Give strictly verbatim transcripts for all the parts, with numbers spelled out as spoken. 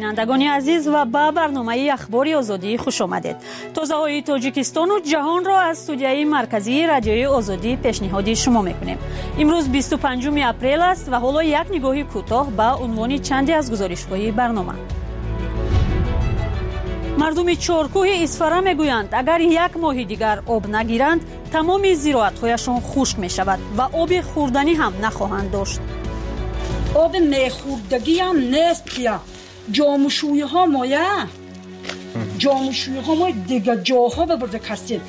بینندگان عزیز و با برنامه اخباری آزادی خوش آمدید. تازه‌های تاجیکستان و جهان را از استودیوی مرکزی رادیوی آزادی پیشنهاد شما می‌کنیم. امروز بیست و پنجم اپریل است و حالا یک نگاهی کوتاه به عنوان چندی از گزارش‌های برنامه. مردم چارکوه اسفره میگویند اگر یک ماه دیگر آب نگیرند تمام زراعت‌هایشان خشک می‌شود و آب خوردنی هم نخواهند داشت. آب میخوردگی هم نیست که جاموشوی ها مایه جاموشوی ها مایه دیگه جاها ببرده کسید.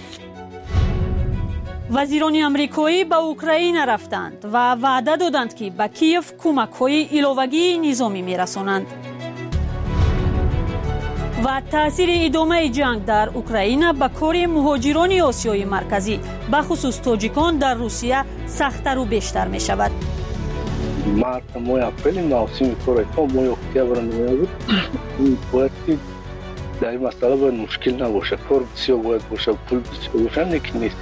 وزیران امریکایی به اوکراین رفتند و وعده دادند که به کیف کمک های ایلاوگی نظامی میرسانند. و تاثیر ادامه جنگ در اوکراین به کار مهاجران آسیای مرکزی به خصوص تاجیکان در روسیه سخت‌تر و بیشتر می شود. مارت ماه اپریل موسم کار تا ماه اکتبر میاد. باید که در این مسئله باید مشکل نباشه، کار بسیار باید باشه، پول بسیار باشه، نکی نیست.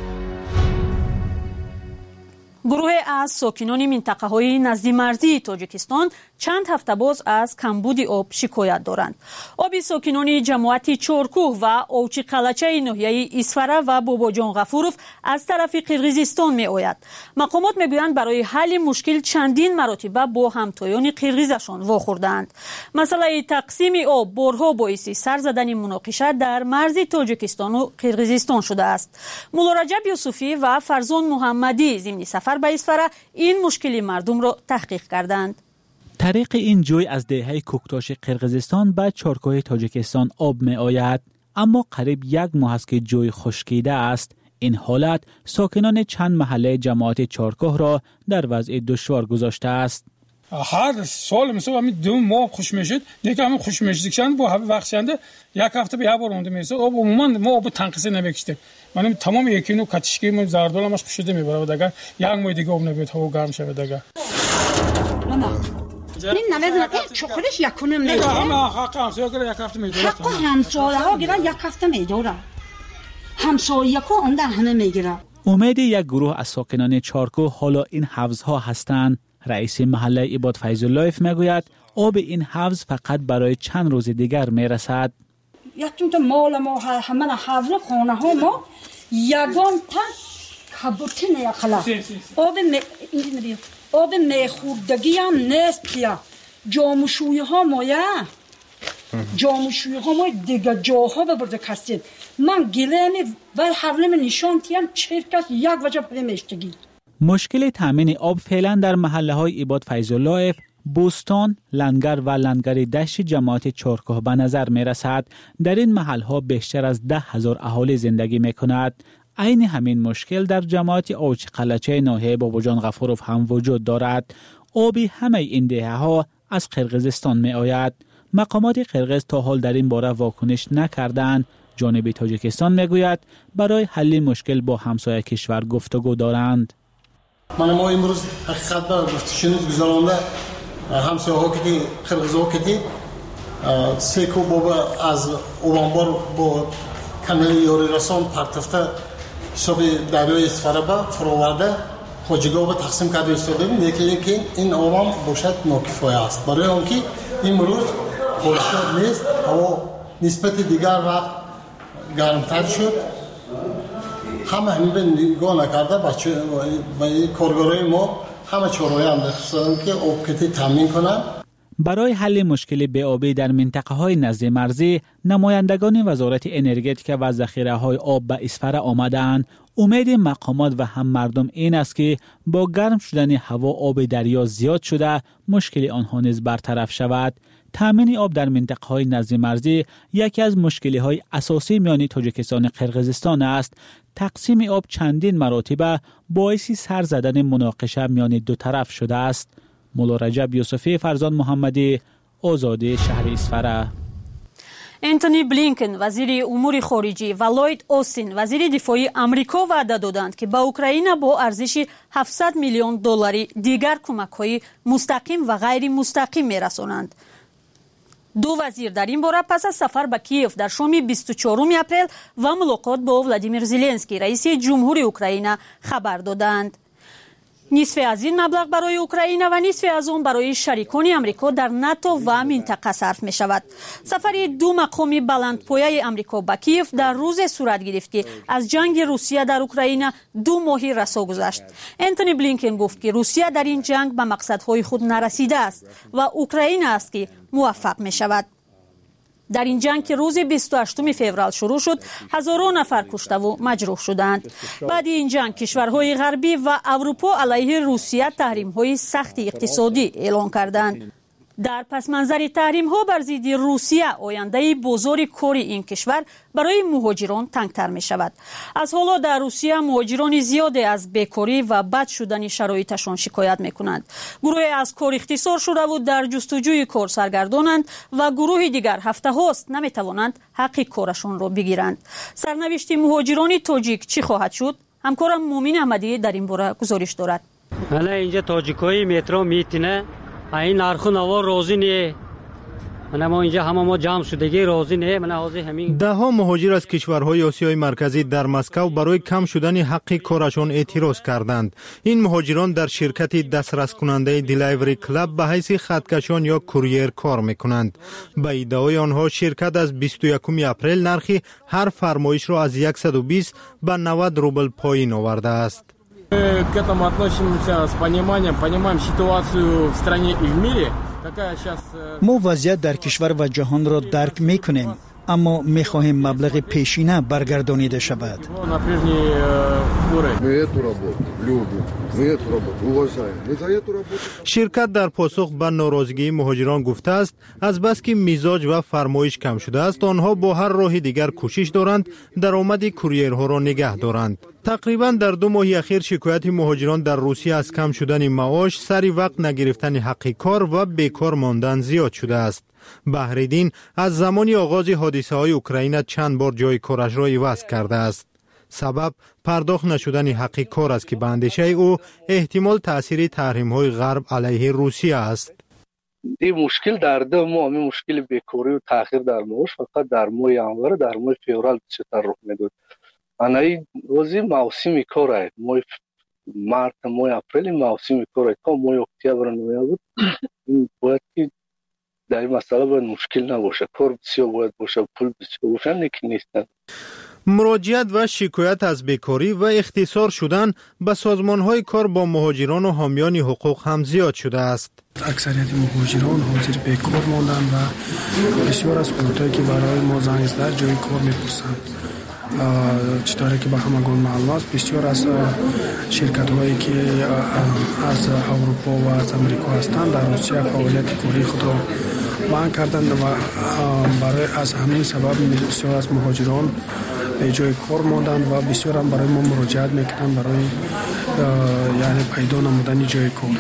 گروه از ساکنان منطقه های نزدیک مرزی تاجیکستان چند هفته باز از کمبود آب شکایت دارند. آب ساکنان جماعت چارکوه و اوچی قلچه ناحیه اسفره و باباجان غفوروف از طرف قرقیزستان می آید. مقامات می گویند برای حل مشکل چندین مراتبه با همتایان قرقیزشان واخوردند. مسئله تقسیم آب بارها باعث سر زدن مناقشه در مرز تاجیکستان و قرقیزستان شده است. مولا رجب یوسفی و فرزان محمدی ضمن سفر به اسفره این مشکلی مردم را تحقیق کردند. طریق این جوی از دهه کوکتاش قرقیزستان به چارکوه تاجیکستان آب می آید، اما قریب یک ماه است که جوی خشکیده است. این حالت ساکنان چند محله جماعت چارکوه را در وضع دشوار گذاشته است. هر سال مثلا همین دو ماه خوش میشد، دیگه همین خوش میشدن با وقت شنده یک هفته به یه بار اونده میشه. آب عموما ما آب تنقیصی نمیکشیم. من تمام یکی نو کاتشکی ما زردالمش خوشیده میبره دیگه. یک ماه دیگه آب نمیاد، هوا گرم شده دیگه. این نمیدونم این چوکلش یکونم میگیره. همه حق همسایه گره یک هفته میگیره. حق همسایه ها گیرن یک هفته میگیره. همسایه ها اون در همه میگیره. امید یک گروه از ساکنان چارکوه حالا این حوضها هستند. رئیس محله عباد فیض الله میگوید آب این حوض فقط برای چند روز دیگر میرسد. یکتون تو مال ما همه حوض خانه ها ما یگان تا کبوتی نیاخلا. آب می اینجوری آب میخوردگی هم نیست که جاموشوی ها مایه جاموشوی ها مایه دیگه جاها ببرده کسید. من گلهمی و حولم نشان تیم چرکش یک وجه پرمیشتگی. مشکل تامین آب فعلا در محله های عباد فیض الله، بوستان، لنگر و لنگر دشت جماعت چارکوه به نظر می رسد. در این محل ها بیشتر از ده هزار اهالی زندگی می کند. عین همین مشکل در جماعت اوچ قلچه ناحیه باباجان غفوروف هم وجود دارد. آبی همه این دهه ها از قرقیزستان می آید. مقامات قرقیز تا حال در این باره واکنش نکردند. جانب تاجیکستان می گوید برای حل مشکل با همسایه کشور گفتگو دارند. من ما امروز حقیقت با گفتشنید گذارانده همسایه ها کدی قرقیز ها کدی سیکو بابا از اولانبار با کانال یاری رسان پرتفته حساب دریای اسفره با فراورده خوجگاه با تقسیم کرده استادیم. لیکن که این آوام باشد ناکفایه است برای آنکه امروز خورشید نیست، هوا نسبت دیگر وقت گرمتر شد. همه همین به نگاه نکرده بچه و کارگرای ما همه چهارای هم دستن که آب کتی تامین کنن. برای حل مشکل بی‌آبی در منطقه های نزدیک مرزی، نمایندگان وزارت انرژتیک و ذخیره های آب به اسفره آمدند. امید مقامات و هم مردم این است که با گرم شدن هوا آب دریا زیاد شده مشکل آنها نیز برطرف شود. تامین آب در منطقه های نزدیک مرزی یکی از مشکلی های اساسی میان تاجیکستان و قرقیزستان است. تقسیم آب چندین مراتبه باعث سر زدن مناقشه میان دو طرف شده است. مولا رجب یوسفی، فرزان محمدی، آزادی، شهر اسفره. انتونی بلینکن وزیر امور خارجی و لوید اوستین وزیر دفاع آمریکا وعده دادند که به اوکراین با ارزش هفتصد میلیون دلاری دیگر کمک‌های مستقیم و غیر مستقیم می‌رسانند. دو وزیر در این باره پس از سفر به کیف در شام بیست و چهارم اپریل و ملاقات با ولادیمیر زلنسکی رئیس جمهور اوکراین خبر دادند. نصف از این مبلغ برای اوکراین و نصف از اون برای شریکان آمریکا در ناتو و منطقه صرف می شود. سفر دو مقام بلندپایه آمریکا به کیف در روز صورت گرفت که از جنگ روسیه در اوکراین دو ماهی رسا گذشت. انتونی بلینکن گفت که روسیه در این جنگ به مقصدهای خود نرسیده است و اوکراین است که موفق می شود. در این جنگ که روز بیست و هشتم فوریه شروع شد، هزاران نفر کشته و مجروح شدند. بعد این جنگ کشورهای غربی و اروپا علیه روسیه تحریم‌های سخت اقتصادی اعلان کردند. در پس منظر تحریم ها بر ضد روسیه آینده بازار کار این کشور برای مهاجران تنگتر می شود. از حالا در روسیه مهاجران زیادی از بیکاری و بد شدن شرایطشان شکایت می کنند. گروه از کار اختصار شده و در جستجوی کار سرگردانند و گروه دیگر هفته هاست نمی توانند حق کارشان را بگیرند. سرنوشت مهاجران تاجیک چی خواهد شد؟ همکارم مومن احمدی در این باره گزارش دارد. حالا اینجا تاجیکای مترو میتونه این نرخو نوار راضی نیه. من ما اینجا همه ما جمع شدگی راضی نیه. من حاضر همین ده ها مهاجر از کشورهای آسیای مرکزی در مسکو برای کم شدن حق کارشان اعتراض کردند. این مهاجران در شرکت دسترس کننده دیلیوری کلاب به حیث خطکشان یا کوریر کار میکنند. به ادعای آنها شرکت از بیست و یکم اپریل نرخ هر فرمایش را از صد و بیست به نود روبل پایین آورده است. К этому относимся с пониманием, понимаем ситуацию в стране и в мире. Какая сейчас... ما وضعیت در کشور و جهان را درک میکنیم، اما میخواهیم مبلغ پیشینه برگردانیده شود. شرکت در پاسخ به ناراضگی مهاجران گفته است از بس که میزاج و فرمایش کم شده است آنها با هر راه دیگر کوشش دارند درآمد کوریرها را نگه دارند. تقریبا در دو ماه اخیر شکایت مهاجران در روسیه از کم شدن معاش، سری وقت نگرفتن حق کار و بیکار ماندن زیاد شده است. بحرالدین از زمان آغاز حادثه های اوکراین چند بار جای کارش را عوض کرده است. سبب پرداخت نشدن حق کار است که به اندیشه او احتمال تأثیر تحریم های غرب علیه روسیه است. این مشکل در دو ماه، این مشکل بیکاری و تأخیر در معاش فقط در ماه ژانویه، در ماه فوریه بیشتر رخ میداد. انای روزی موسمی کار است. ماه مارت، ماه اپریل موسمی کار است. تا ماه اکتبر نوامبر این باید که در این مسئله باید مشکل نباشه. کار بسیار باید باشه، پول بسیار باشه، نیکی نیستن. مراجعت و شکایت از بیکاری و اختصار شدن به سازمان‌های کار با مهاجران و حامیان حقوق هم زیاد شده است. اکثریت مهاجران حاضر بیکار ماندن و بسیار از خودتایی که برای ما زنگ زده جای کار می‌پرسند. چطوری که به همگان معلوم است بسیار از شرکت هایی که از اروپا و از امریکا هستند در روسیه فعالیت کاری خود را منع کردند و برای از همین سبب بسیار از مهاجران به جای کار ماندند و بسیار هم برای ما مراجعت میکنند برای یعنی پیدا نمودن جای کار.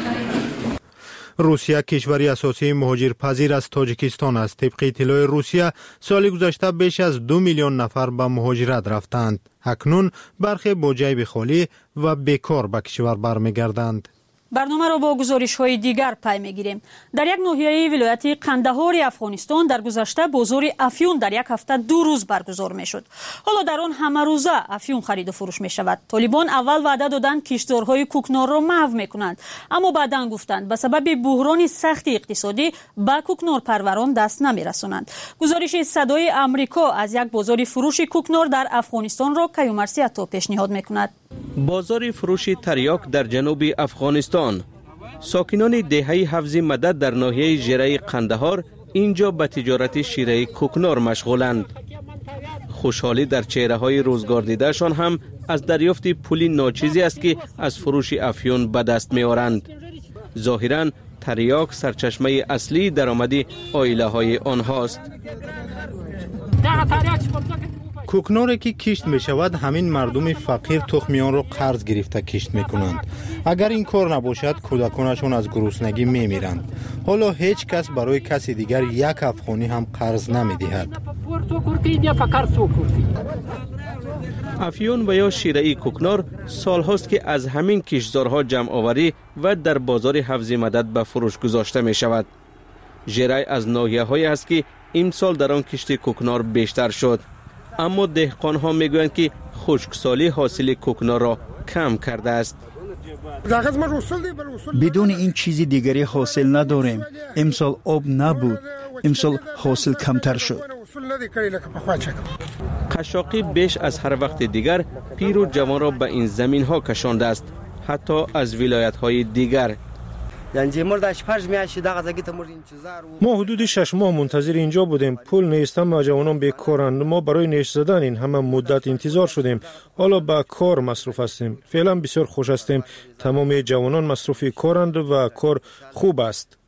روسیه کشوری اساسی مهاجرپذیر از تاجیکستان است. طبق اطلاع روسیه سال گذشته بیش از دو میلیون نفر به مهاجرت رفتند. اکنون برخی با جیب خالی و بیکار به کشور برمیگردند. برنامه را با گزارش های دیگر پی میگیریم. در یک ناحیه ولایت قندهار افغانستان در گذشته بازار افیون در یک هفته دو روز برگزار می شد. حالا در آن همه روزه افیون خرید و فروش می شود. طالبان اول وعده دادند کشتزارهای کوکنار را محو می کنند، اما بعداً گفتند به سبب بحران سخت اقتصادی به کوکنار پروران دست نمی رسانند. گزارش صدای آمریکا از یک بازار فروش کوکنار در افغانستان را کیومرثی عطا پیشنهاد می کند. بازار فروش تریاک در جنوب افغانستان. ساکنان دهه حفظ مدد در ناحیه ژره قندهار اینجا به تجارت شیره کوکنار مشغولند. خوشحالی در چهره های روزگار دیدهشان هم از دریافت پولی ناچیزی است که از فروش افیون به دست می آورند. ظاهراً تریاک سرچشمه اصلی درآمد عائله های آنهاست. کوکناری که کشت می شود همین مردم فقیر تخمیان را قرض گرفته کشت می کنند. اگر این کار نباشد کودکانشان از گرسنگی می میرند. حالا هیچ کس برای کسی دیگر یک افغانی هم قرض نمی دهد. افیون و یا شیره کوکنار سال هاست که از همین کشتزارها جمع آوری و در بازار حفظ مدد به فروش گذاشته می شود. ژره از ناحیه هایی است که این سال در آن کشت کوکنار بیشتر شد، اما دهقان ها می گویند که خشکسالی حاصل کوکنار را کم کرده است. بدون این چیزی دیگری حاصل نداریم. امسال آب نبود، امسال حاصل کمتر شد. قشاقی بیش از هر وقت دیگر پیر و جوان را به این زمین ها کشانده است، حتی از ولایت های دیگر. ما حدود شش ماه منتظر اینجا بودیم. پول نیست، ما جوانان بیکارند. ما برای نیش زدن این همه مدت انتظار شدیم. حالا به کار مصروف هستیم. فعلا بسیار خوش هستیم. تمام جوانان مصروف کارند و کار خوب است.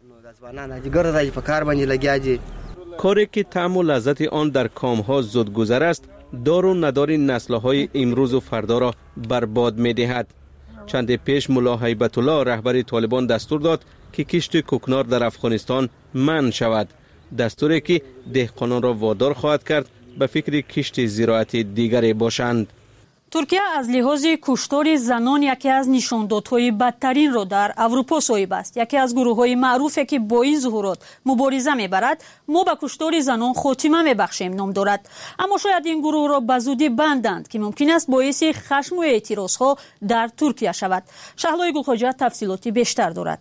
کاری که طعم و لذت آن در کام ها زود گذر است، دار و ندار نسل های امروز و فردا را برباد می دهد. چند پیش ملا هیبت الله رهبر طالبان دستور داد که کشت کوکنار در افغانستان منع شود، دستوری که دهقانان را وادار خواهد کرد به فکر کشت زراعتی دیگری باشند. ترکیه از لحاظ کشتار زنان یکی از نشاندادهای بدترین را در اروپا صاحب است. یکی از گروه‌های معروفی که با این ظهورات مبارزه می‌برد، ما به کشتار زنان خاتمه می‌بخشیم نام دارد. اما شاید این گروه را به زودی بندند که ممکن است باعث خشم و اعتراضها در ترکیه شود. شهلای گلخواجه تفصیلاتی بیشتر دارد.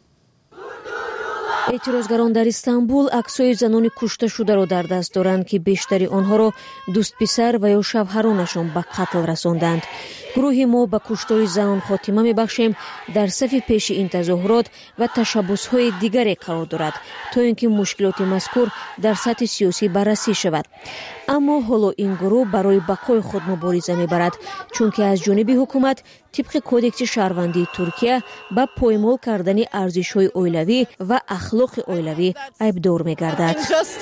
اعتراضگران در استانبول عکس‌های زنان کشته شده را در دست دارند که بیشتری آنها را دوست پسر و یا شوهرانشان به قتل رساندند. گروه ما به کشتار زنان خاتمه می‌بخشیم در صف پیش این تظاهرات و تشبس‌های دیگری قرار دارد تا اینکه مشکلات مذکور در سطح سیاسی بررسی شود. اما حالا این گروه برای بقای خود مبارزه می‌برد، چون که از جانب حکومت طبق کودکس شهروندی ترکیه به پایمال کردن ارزش‌های اولیوی و اخلاق اولیوی عیبدار می‌گردد.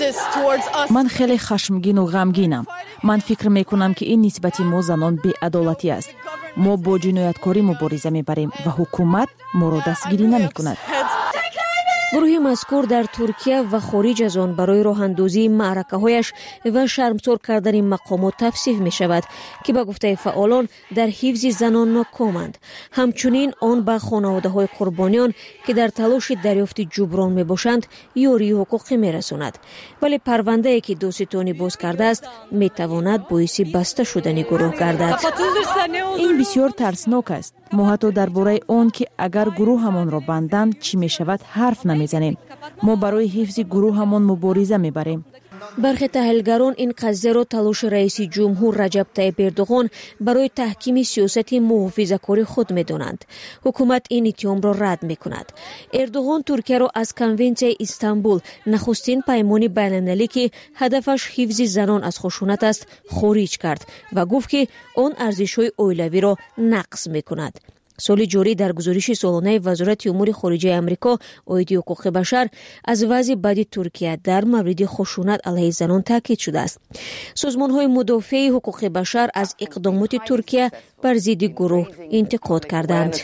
من خیلی خشمگین و غمگینم. من فکر می‌کنم که این نسبت ما زنان بی‌عدالتی است. ما با جنایتکاری مبارزه می‌بریم و حکومت ما را دستگیری نمی‌کند. گروه مذکور در ترکیه و خارج از آن برای راه اندازی معرکه‌هایش و شرمسار کردن مقامات توصیف می شود که به گفته فعالان در حفظ زنان ناکامند. همچنین آن به خانواده‌های قربانیان که در تلاش دریافت جبران می باشند یاری حقوقی می رساند. ولی پرونده‌ای که داستانی باز کرده است می تواند باعث بسته شدن گروه گردد. این بسیار ترسناک است. ما حتی درباره آن که اگر گروه همان را بندند چی می شود حرف نمیزنیم. ما برای حفظ گروه همان مبارزه میبریم. برخی تحلیلگران این قضیه را تلاش رئیس جمهور رجب طیب اردوغان برای تحکیم سیاست محافظه‌کار خود می‌دانند. حکومت این اتهام را رد می‌کند. اردوغان ترکیه را از کنونسیون استانبول، نخستین پیمان بین‌المللی که هدفش حفظ زنان از خشونت است، خارج کرد و گفت که آن ارزش‌های اولیوی را نقض می‌کند. سال جاری در گزارش سالانه وزارت امور خارجه آمریکا عاید حقوق بشر از وضع بد ترکیه در مورد خشونت علیه زنان تاکید شده است. سازمان‌های مدافع حقوق بشر از اقدامات ترکیه بر ضد گروه انتقاد کردند.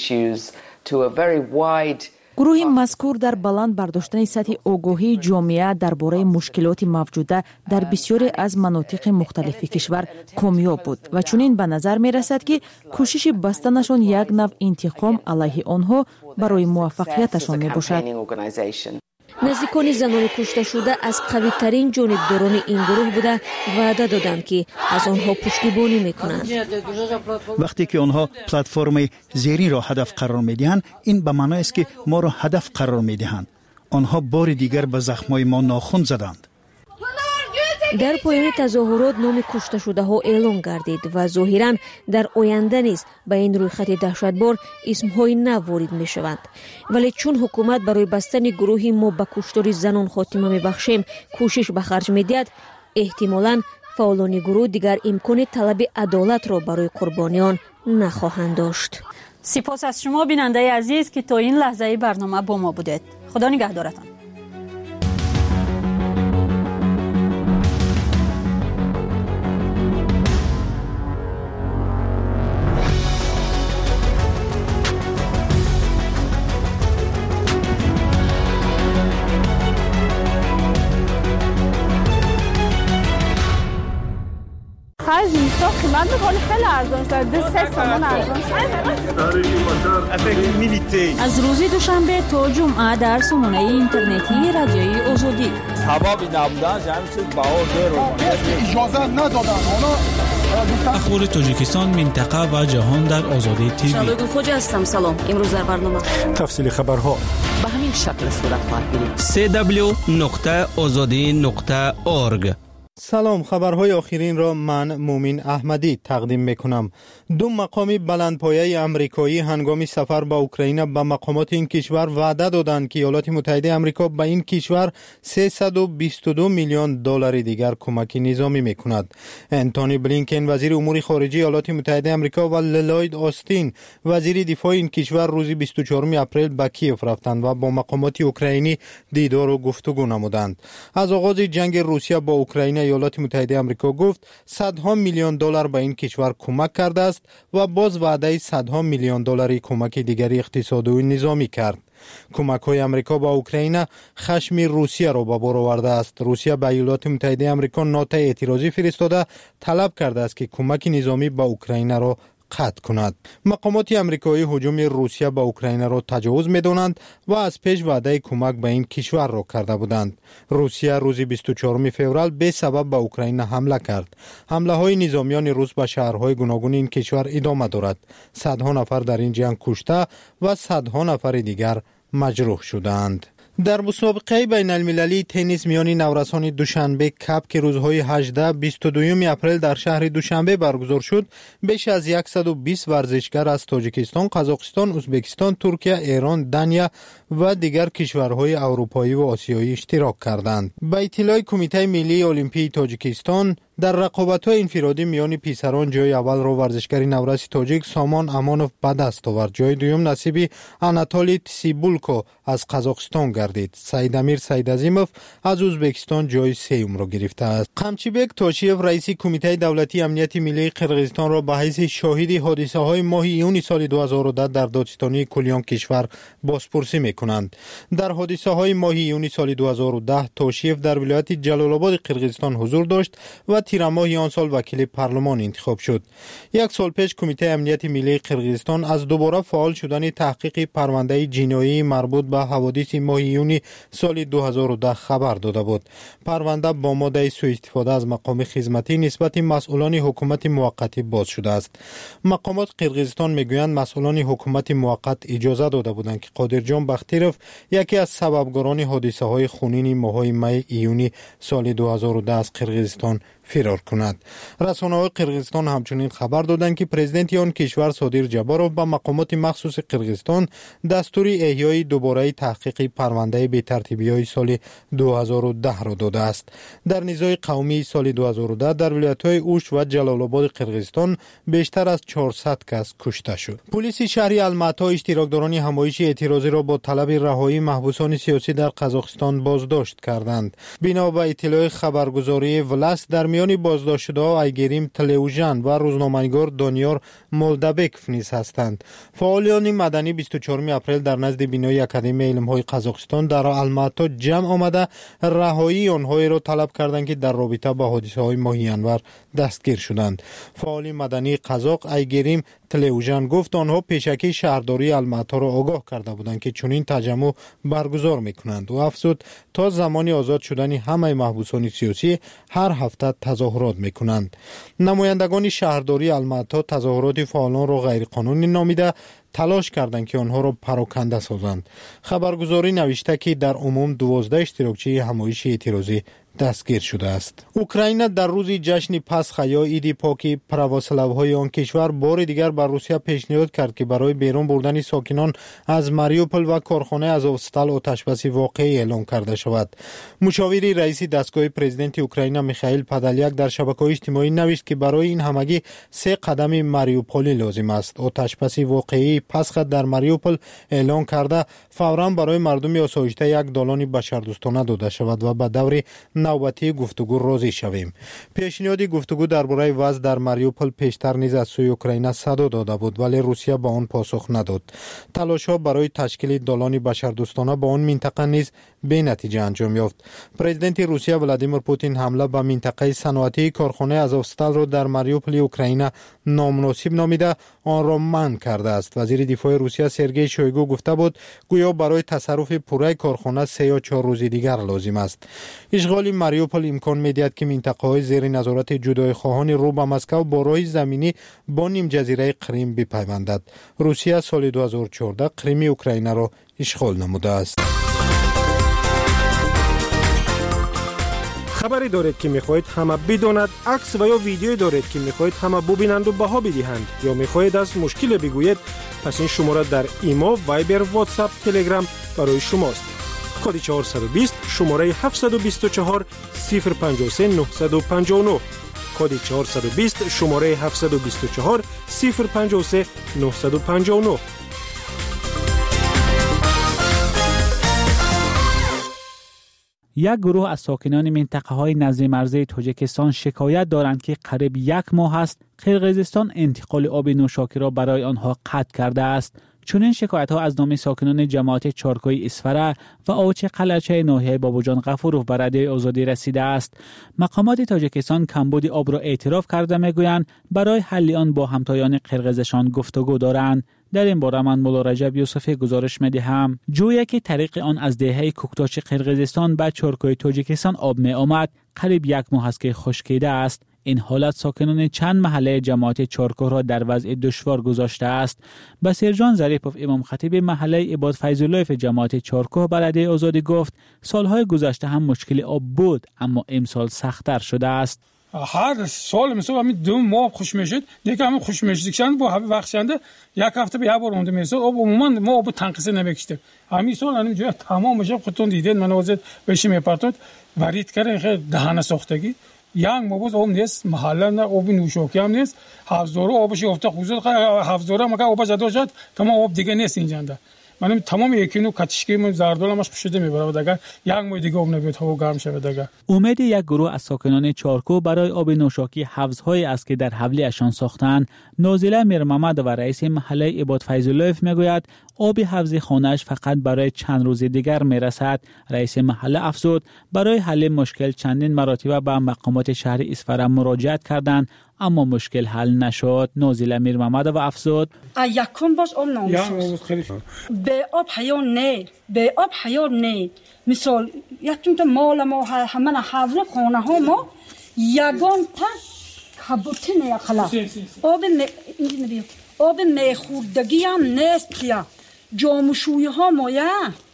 گروه مذکور در بلند برداشتن سطح آگاهی جامعه درباره مشکلات موجوده در بسیاری از مناطق مختلف کشور کامیاب بود و چنین به نظر می رسد که کوشش بستنشان یک نوع انتقام علیه آنها برای موفقیتشان می باشد. نزدیکان زنان کشته شده از قوی ترین جانبداران این گروه بوده وعده دادند که از آنها پشتیبانی میکنند. وقتی که آنها پلتفرم زیرین را هدف قرار میدهند، این به معنی است که ما را هدف قرار میدهند. آنها بار دیگر به زخمای ما ناخن زدند. در پایان تظاهرات نام کشته شده ها اعلام گردید و ظاهراً در آینده نیز به این رویخط دهشتبار اسمهای نو وارد می شوند. ولی چون حکومت برای بستن گروهی ما به کشتار زنان خاتمه می بخشیم کوشش به خرج می دهد، احتمالاً فعالان گروه دیگر امکان طلب عدالت را برای قربانیان نخواهند داشت. سپاس از شما بیننده عزیز که تا این لحظه برنامه با ما بودید. خدا نگهدارتان. Faz isso. تا قیمت ولی خیلی ارزان شده. دو سه تومن ارزان شده. از روز دوشنبه تا جمعه در سامانه اینترنتی رادیوی آزادی. سبب نبودن جمع چیز بها زیرو. اجازه ندادن. اخبار تاجیکستان، منطقه و جهان در آزادی تیوی. شادو خوجا هستم. سلام. امروز در برنامه تفصیل خبرها به همین شکل صورت خواهد گرفت. سه دبلیو نقطه آزادی نقطه اورگ. سلام، خبرهای آخرین را من مومین احمدی تقدیم میکنم. دو مقام بلندپایه امریکایی هنگام سفر به اوکراین به مقامات این کشور وعده دادند که ایالات متحده آمریکا به این کشور سیصد و بیست و دو میلیون دلار دیگر کمک نظامی میکند. انتونی بلینکن وزیر امور خارجه ایالات متحده آمریکا و لوید آستین وزیر دفاع این کشور روز بیست و چهارم اپریل به کیف رفتند و با مقامات اوکراینی دیدار و گفتگو نمودند. از آغاز جنگ روسیه با اوکراین ایالات متحده آمریکا گفت صدها میلیون دلار به این کشور کمک کرده است و باز وعده صدها میلیون دلاری کمک دیگری اقتصادی و نظامی کرد. کمک های امریکا با اوکراین خشم روسیه را به بار آورده است. روسیه به ایالات متحده آمریکا نوت اعتراضی فرستاده طلب کرده است که کمک نظامی به اوکراین را قطع کند. مقامات امریکایی هجوم روسیه به اوکراین را تجاوز می‌دانند و از پیش وعده کمک به این کشور را کرده بودند. روسیه روز بیست و چهارم فوریه به سبب به اوکراین حمله کرد. حمله های نظامیان روس به شهرهای گوناگون این کشور ادامه دارد. صدها نفر در این جنگ کشته و صدها نفر دیگر مجروح شدند. در مسابقه بین المللی تنیس میان نورسان دوشنبه کپ که روزهای هجده بیست و دو اپریل در شهر دوشنبه برگزار شد، بیش از صد و بیست ورزشگر از تاجیکستان، قزاقستان، ازبکستان، ترکیه، ایران، دنیا و دیگر کشورهای اروپایی و آسیایی اشتراک کردند. به اطلاع کمیته ملی المپی تاجیکستان، در رقابت‌های انفرادی میان پیسران جای اول را ورزشگر نورس تاجیک سامان امانوف به دست آورد. جای دوم نصیب اناتولی تسیبولکو از قزاقستان گردید. سعید امیر سیدعظیموف از ازبکستان جای سوم را گرفته است. قمچیبک تاشیف رئیس کمیته دولتی امنیت ملی قرقیزستان را به حیث شاهد حادثه‌های ماه ایون سال دو هزار و ده در دادستانی کلیان کشور بازپرسی می‌کنند. در حادثه‌های ماه ایون سال دو هزار و ده تاشیف در ولایت جلال آباد قرقیزستان حضور داشت و تیر ماه آن سال وکیل پارلمان انتخاب شد. یک سال پیش کمیته امنیت ملی قرقیزستان از دوباره فعال شدن تحقیق پرونده جنایی مربوط به حوادث ماه ایون سال دو هزار و ده خبر داده بود. پرونده با ماده سوء استفاده از مقام خدمتی نسبت مسئولان حکومت موقتی باز شده است. مقامات قرقیزستان میگویند مسئولان حکومت موقت اجازه داده بودند که قادرجان بختیروف یکی از سببگاران حادثه های خونین ماه می ایونی سال دو هزار و ده از قرقیزستان فرار کند. رسانه‌های قرقیزستان همچنین خبر دادند که پرزیدنت آن کشور صادر جبارov به مقامات مخصوص قرقیزستان دستور احیای دوباره تحقیق پرونده بی‌ترتیبی‌های سال دو هزار و ده را داده است. در نزاع قومی سال دو هزار و ده در ولایت‌های اوش و جلال آباد قرقیزستان بیشتر از چهارصد کس کشته شد. پلیس شهر الماتا اشتراکداران همایش اعتراضی را با طلب رهایی محبوسان سیاسی در قزاقستان بازداشت کردند. بنا به اطلاع خبرگزاری ولس در میان بازداشت شده‌ها ایگریم تلویژن و روزنامه‌نگار دانیار مولدبکف نیز هستند. فعالان مدنی بیست و چهارم اپریل در نزد بینای اکادمی علم‌های قزاقستان در الماتا جمع آمده رهایی آنها را طلب کردند که در رابطه با حادثه‌های ماه ینور دستگیر شدند. فعال مدنی قزاق ایگریم تلویژن گفت آنها پیشکی شهرداری الماتا را آگاه کرده بودند که چنین تجمع برگزار می‌کنند و افزود تا زمان آزاد شدن همه محبوسان سیاسی هر هفته تظاهرات می‌کنند. نمایندگان شهرداری الماتا تظاهرات فعالان را غیرقانونی نامیده تلاش کردند که آنها را پراکنده سازند. خبرگزاری نوشته که در عموم دوازده اشتراکچی همایش اعتراضی دستگیر شده است. اوکراین در روز جشن پسخ یا عید پاک پرواسلوهای آن کشور بار دیگر بر روسیه پیشنهاد کرد که برای بیرون بردن ساکنان از ماریوپول و کارخانه آزوفستال آتشبس واقعی اعلام کرده شود. مشاور رئیس دستگاه پرزیدنت اوکراین میخائیل پادالیاک در شبکه‌های اجتماعی نوشت که برای این همگی سه قدم ماریوپولی لازم است. آتشبس واقعی پسخ در ماریوپول اعلام کرده فوراً برای مردم آسایشته یک دالان بشردوستانه داده شود و به دور نوبتی گفتگو راضی شویم. پیشنهاد گفتگو درباره وضع در ماریوپول پیشتر نیز از سوی اوکراین صدا داده بود ولی روسیه با آن پاسخ نداد. تلاش‌ها برای تشکیل دالان بشردوستانه با آن منطقه نیز بی نتیجه انجام یافت. پرزیدنت روسیه ولادیمیر پوتین حمله به منطقه صنعتی کارخانه آزوفستال را در ماریوپول اوکراین نامناسب نامیده آن را منع کرده است. وزیر دفاع روسیه سرگئی شویگو گفته بود گویا برای تصرف پوره کارخانه سه یا چهار روز دیگر لازم است. اشغال ماریوپول امکان می‌دهد که منطقه‌های زیر نظارت جدای خواهان رو به مسکو با راه زمینی با نیم جزیره کریم بپیوندد. روسیه سال دو هزار و چهارده کریم اوکراین را اشغال نموده است. خبری دارید که میخواهید همه بداند، عکس و یا ویدیویی دارید که میخواهید همه ببینند و بها بدهند یا میخواهید از مشکل بگویید، پس این شماره در ایما، وایبر، واتساپ، تلگرام برای شماست. کد چهارصد و بیست شماره هفتصد و بیست و چهار صفر پنجاه و سه نهصد و پنجاه و نه. کد چهارصد و بیست شماره هفتصد و بیست و چهار صفر پنجاه و سه نهصد و پنجاه و نه. یک گروه از ساکنان منطقه های نزد مرزی تاجیکستان شکایت دارند که قریب یک ماه است قرقیزستان انتقال آب نوشاکی را برای آنها قطع کرده است. چنین شکایت ها از نام ساکنان جماعت چارکوی اسفره و آوچ قلعچه ناحیه بابوجان غفوروف به رده آزادی رسیده است. مقامات تاجیکستان کمبود آب را اعتراف کرده میگویند برای حل آن با همتایان قرقیزشان گفتگو دارند. در این باره من مولا رجب یوسفی گزارش می‌دهم. جویی که طریق آن از دهه کوکتاچ قرقیزستان به چارکوی تاجیکستان آب می آمد قریب یک ماه است که خشکیده است. این حالت ساکنان چند محله جماعت چارکوه را در وضع دشوار گذاشته است. بصیرجان ظریفوف امام خطیب محله عباد فیض‌الله جماعت چارکوه برده آزادی گفت سالهای گذشته هم مشکل آب بود اما امسال سخت‌تر شده است. هر سال مثلا همین دو ماه خوش میشد دیگه همین خوش میشدن با بخشنده یک هفته به یک بار اونده میشد آب عموما ما آب تنقیص نمیکشیم. همین سال همین جای تمام میشه خودتون دیدین من واسه بهش میپرتود ورید کردن خیلی دهانه ساختگی یک مبوز آب نیست محله نه آب نوشاکی هم نیست حفظدارو آبش افته خوزد حفظدارو مگه آب جدا شد تمام آب دیگه نیست اینجا من تمام یکینو کاتشکی من زردولمش پشته میبره دیگه یک ماه دیگه آب نمیاد هوا گرم شده دیگه. امید یک گروه از ساکنان چارکو برای آب نوشاکی حوض‌های است که در حولی اشان ساختند. نازله میر محمد و رئیس محله عباد فیض‌الله میگوید آب حوض خانه‌اش فقط برای چند روز دیگر میرسد. رئیس محله افزود برای حل مشکل چندین مراتب به مقامات شهر اسفره مراجعت کردند اما مشکل حل نشد. نازله میر محمد و افزود یکم باش آب ناموس به آب حیات نه به آب حیات نه مثال یکم تا مال ما همه حوض خانه ها ما یگان تا کبوتین یا خلا آب اینجوری آب میخوردگی هم نیست که جاموشوی ها ما یا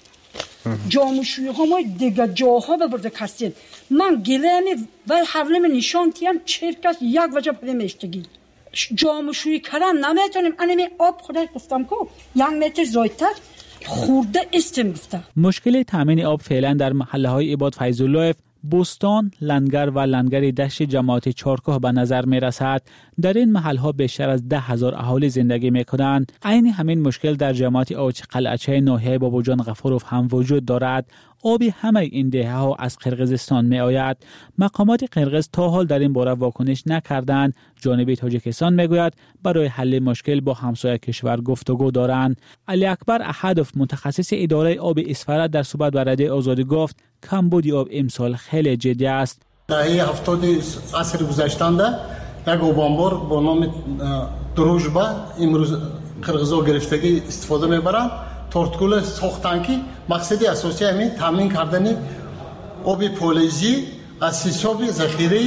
جاموشوی ها ما دیگه جاها ببرده کسید من گلمی و حولم نشان تیم چرکش یک وجه پلی میشتگی جاموشوی کردن نمیتونیم انمی آب خودش گفتم که یک متر زایتر خورده استم گفته. مشکل تامین آب فعلا در محله های عباد فیض‌الله، بوستان، لنگر و لنگر دشت جماعت چارکوه به نظر می رسد. در این محل ها بیشتر از ده هزار اهالی زندگی می کنند. عین همین مشکل در جماعت آوچ قلعچه ناحیه بابوجان غفوروف هم وجود دارد. آبی همه این دهه ها از قرقیزستان می آید. مقامات قرقیز تا حال در این باره واکنش نکردند. جانب تاجیکستان می گوید برای حل مشکل با همسایه کشور گفتگو دارند. علی اکبر احدوف متخصص اداره آب اسفره در صحبت با رادیو آزادی گفت کمبود آب امسال خیلی جدی است. در هفتاد عصر گذشته یک آبانبار با نام دروژبا امروز قرقیزا گرفتگی استفاده میبرند. تورتکول ساختن که مقصدی اساسی همین تامین کردن آب پولیزی از حساب ذخیره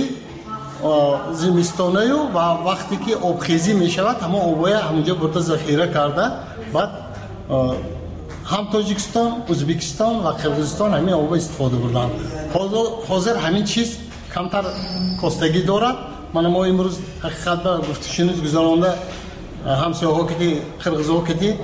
زمستانه و وقتی که آبخیزی می شود همه آبای همونجا برده ذخیره کرده بعد هم تاجیکستان، ازبکستان و قرقیزستان همین آب استفاده بردن. حاضر همین چیز کمتر کاستگی دارد. من ما امروز حقیقت به گفتشنود گذارانده همسایه‌ها که قرقیزها که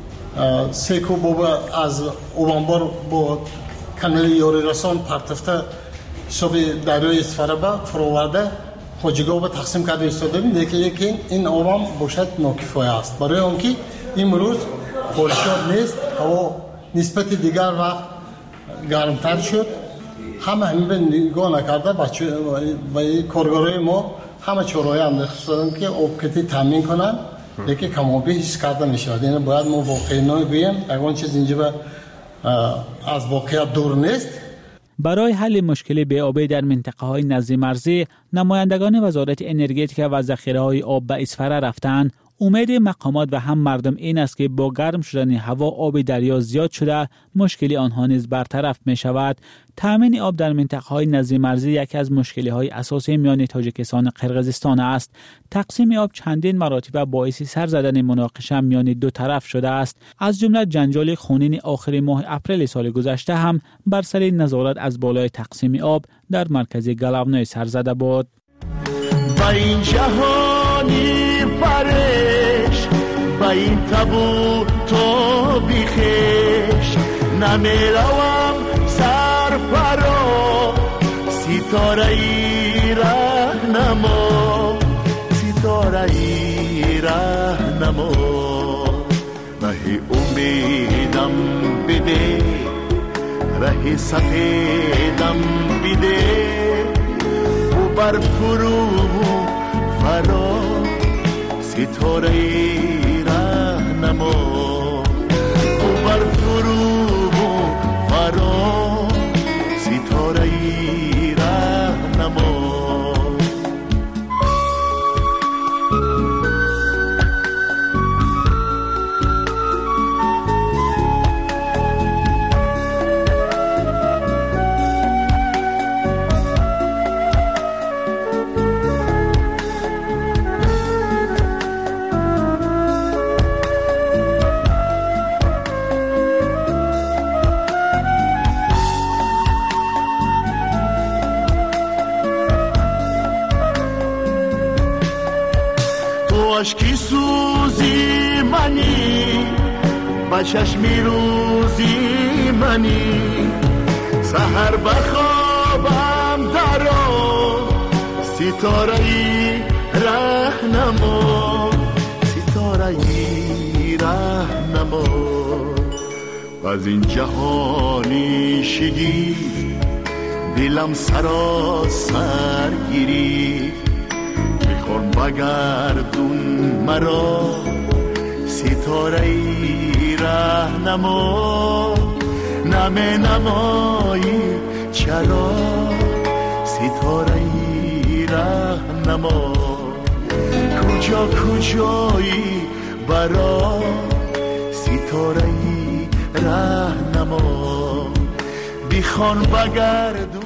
سه کوب از اوانبار با کانال یاری رسان پرتفته شب دریای اسفره با فراورده خواجگاه با تقسیم کرده ایستاده بیم دیگه لیکن این آرام باشد ناکفایه است برای آنکه امروز بارشات نیست هوا نسبت دیگر وقت گرمتر شد همه همین نگاه نکرده بچه و کارگرای ما همه چورای انداختن که آبکتی تامین کنن یکی کمابی هیچ کرده نشد. یعنی باید ما واقعی نگوییم اون چیز اینجا از واقعیت دور نیست. برای حل مشکل بی‌آبی در منطقه‌های نزد مرزی، نمایندگان وزارت انرژتیک و ذخیره‌های آب به اصفهان رفتند. امید مقامات و هم مردم این است که با گرم شدن هوا آب دریا زیاد شده مشکلی آنها نیز برطرف می شود. تامین آب در منطقه‌های نزد مرزی یکی از مشکل‌های اساسی میان تاجیکستان و قرقیزستان است. تقسیم آب چندین مراتب باعث سر زدن مناقشه میان دو طرف شده است. از جمله جنجال خونین آخر ماه اپریل سال گذشته هم بر سر نظارت از بالای تقسیم آب در مرکز گلاونای سر زده بود. با این جهانی پرش با این تبو تو بیخش نمیروم سر پرا ستاره ای رهنما ستاره ای رهنما ره امیدم بده ره سفیدم بده بر فرو فرا ستاره رهنما بر فرو فرا ستاره رهنما عشقی سوزی منی با چشمی روزی منی سحر بخوابم درا ستاره ای رهنما ستاره ای رهنما از این جهانی شگی دلم سراسر گیری میخوام بگردون مرا ستاره ای رهنما نمی نمایی چرا ستاره ای رهنما کجا کجایی برا ستاره ای رهنما بیخوان بگردون.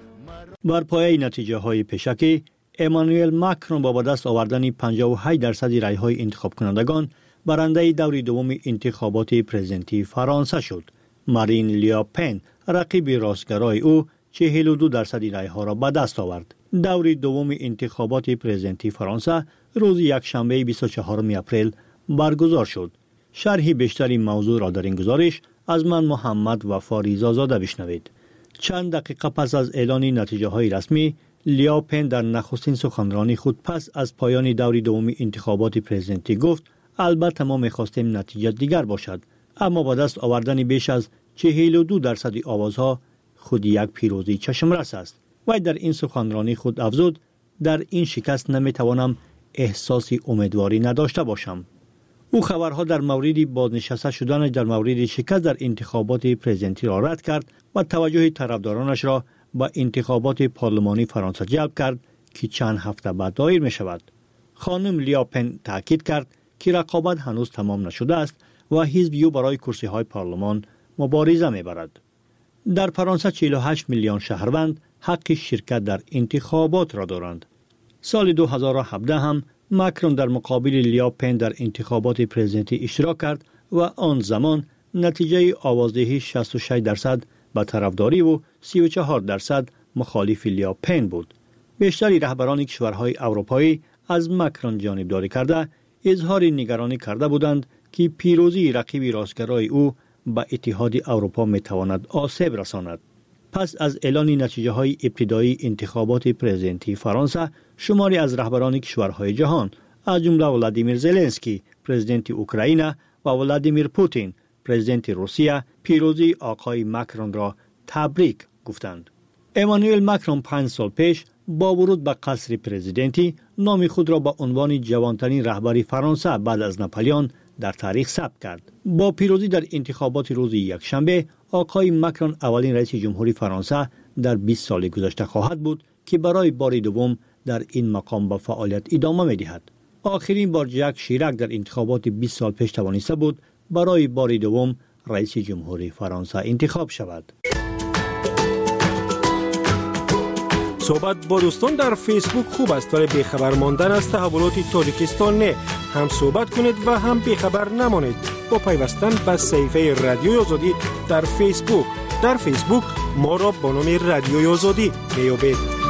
بر پایه نتیجه های پیشکی امانوئل ماکرون با دست آوردن پنجاه و هشت درصد رای های انتخاب کنندگان برنده دور دوم انتخابات پرزیدنتی فرانسه شد. مارین لیاپن رقیب راستگرای او چهل و دو درصد رای ها را به دست آورد. دور دوم انتخابات پرزیدنتی فرانسه روز یکشنبه بیست و چهارم اپریل برگزار شد. شرح بیشتری موضوع را در این گزارش از من محمد وفا زاده بشنوید. چند دقیقه پس از اعلان نتیجه های رسمی، لیاپن در نخستین سخنرانی خود پس از پایان دور دوم انتخابات پرزیدنتی گفت البته ما می‌خواستیم نتیجه دیگر باشد، اما با دست آوردن بیش از چهل و دو درصد آوازها خود یک پیروزی چشمرس است. و در این سخنرانی خود افزود در این شکست نمیتوانم احساس امیدواری نداشته باشم. او خبرها در مورد بازنشسته شدن در مورد شکست در انتخابات پرزیدنتی را رد کرد و توجه طرفدارانش را به انتخابات پارلمانی فرانسه جلب کرد که چند هفته بعد دایر می شود. خانم لیاپن تاکید کرد که رقابت هنوز تمام نشده است و حزب یو برای کرسی های پارلمان مبارزه می برد. در فرانسه چهل و هشت میلیون شهروند حق شرکت در انتخابات را دارند. سال دو هزار و هفده هم ماکرون در مقابل لیاپن در انتخابات پرزیدنتی اشتراک کرد و آن زمان نتیجه آوازدهی شصت و شش درصد به طرفداری و سی و چهار درصد مخالف لیاپن بود. بیشتری رهبران کشورهای اروپایی از ماکرون جانبداری کرده اظهار نگرانی کرده بودند که پیروزی رقیب راستگرای او به اتحاد اروپا میتواند آسیب رساند. پس از اعلان نتیجه های ابتدایی انتخابات پرزیدنتی فرانسه، شماری از رهبران کشورهای جهان از جمله ولادیمیر زلنسکی پرزیدنت اوکراین و ولادیمیر پوتین پرزیدنت روسیه پیروزی آقای ماکرون را تبریک گفتند. امانوئل ماکرون پنج سال پیش با ورود به قصر پرزیدنتی نام خود را به عنوان جوانترین رهبر فرانسه بعد از ناپلیون در تاریخ ثبت کرد. با پیروزی در انتخابات روز یکشنبه، آقای ماکرون اولین رئیس جمهوری فرانسه در بیست سال گذشته خواهد بود که برای بار دوم در این مقام به فعالیت ادامه می‌دهد. آخرین بار ژاک شیراک در انتخابات بیست سال پیش توانسته بود برای بار دوم رئیس جمهوری فرانسه انتخاب شود. صحبت با دوستان در فیسبوک خوب است ولی بیخبر ماندن از تحولات تاجیکستان نه. هم صحبت کنید و هم بیخبر نمانید با پیوستن به صفحه رادیوی آزادی در فیسبوک. در فیسبوک ما را با نام رادیوی آزادی میابید.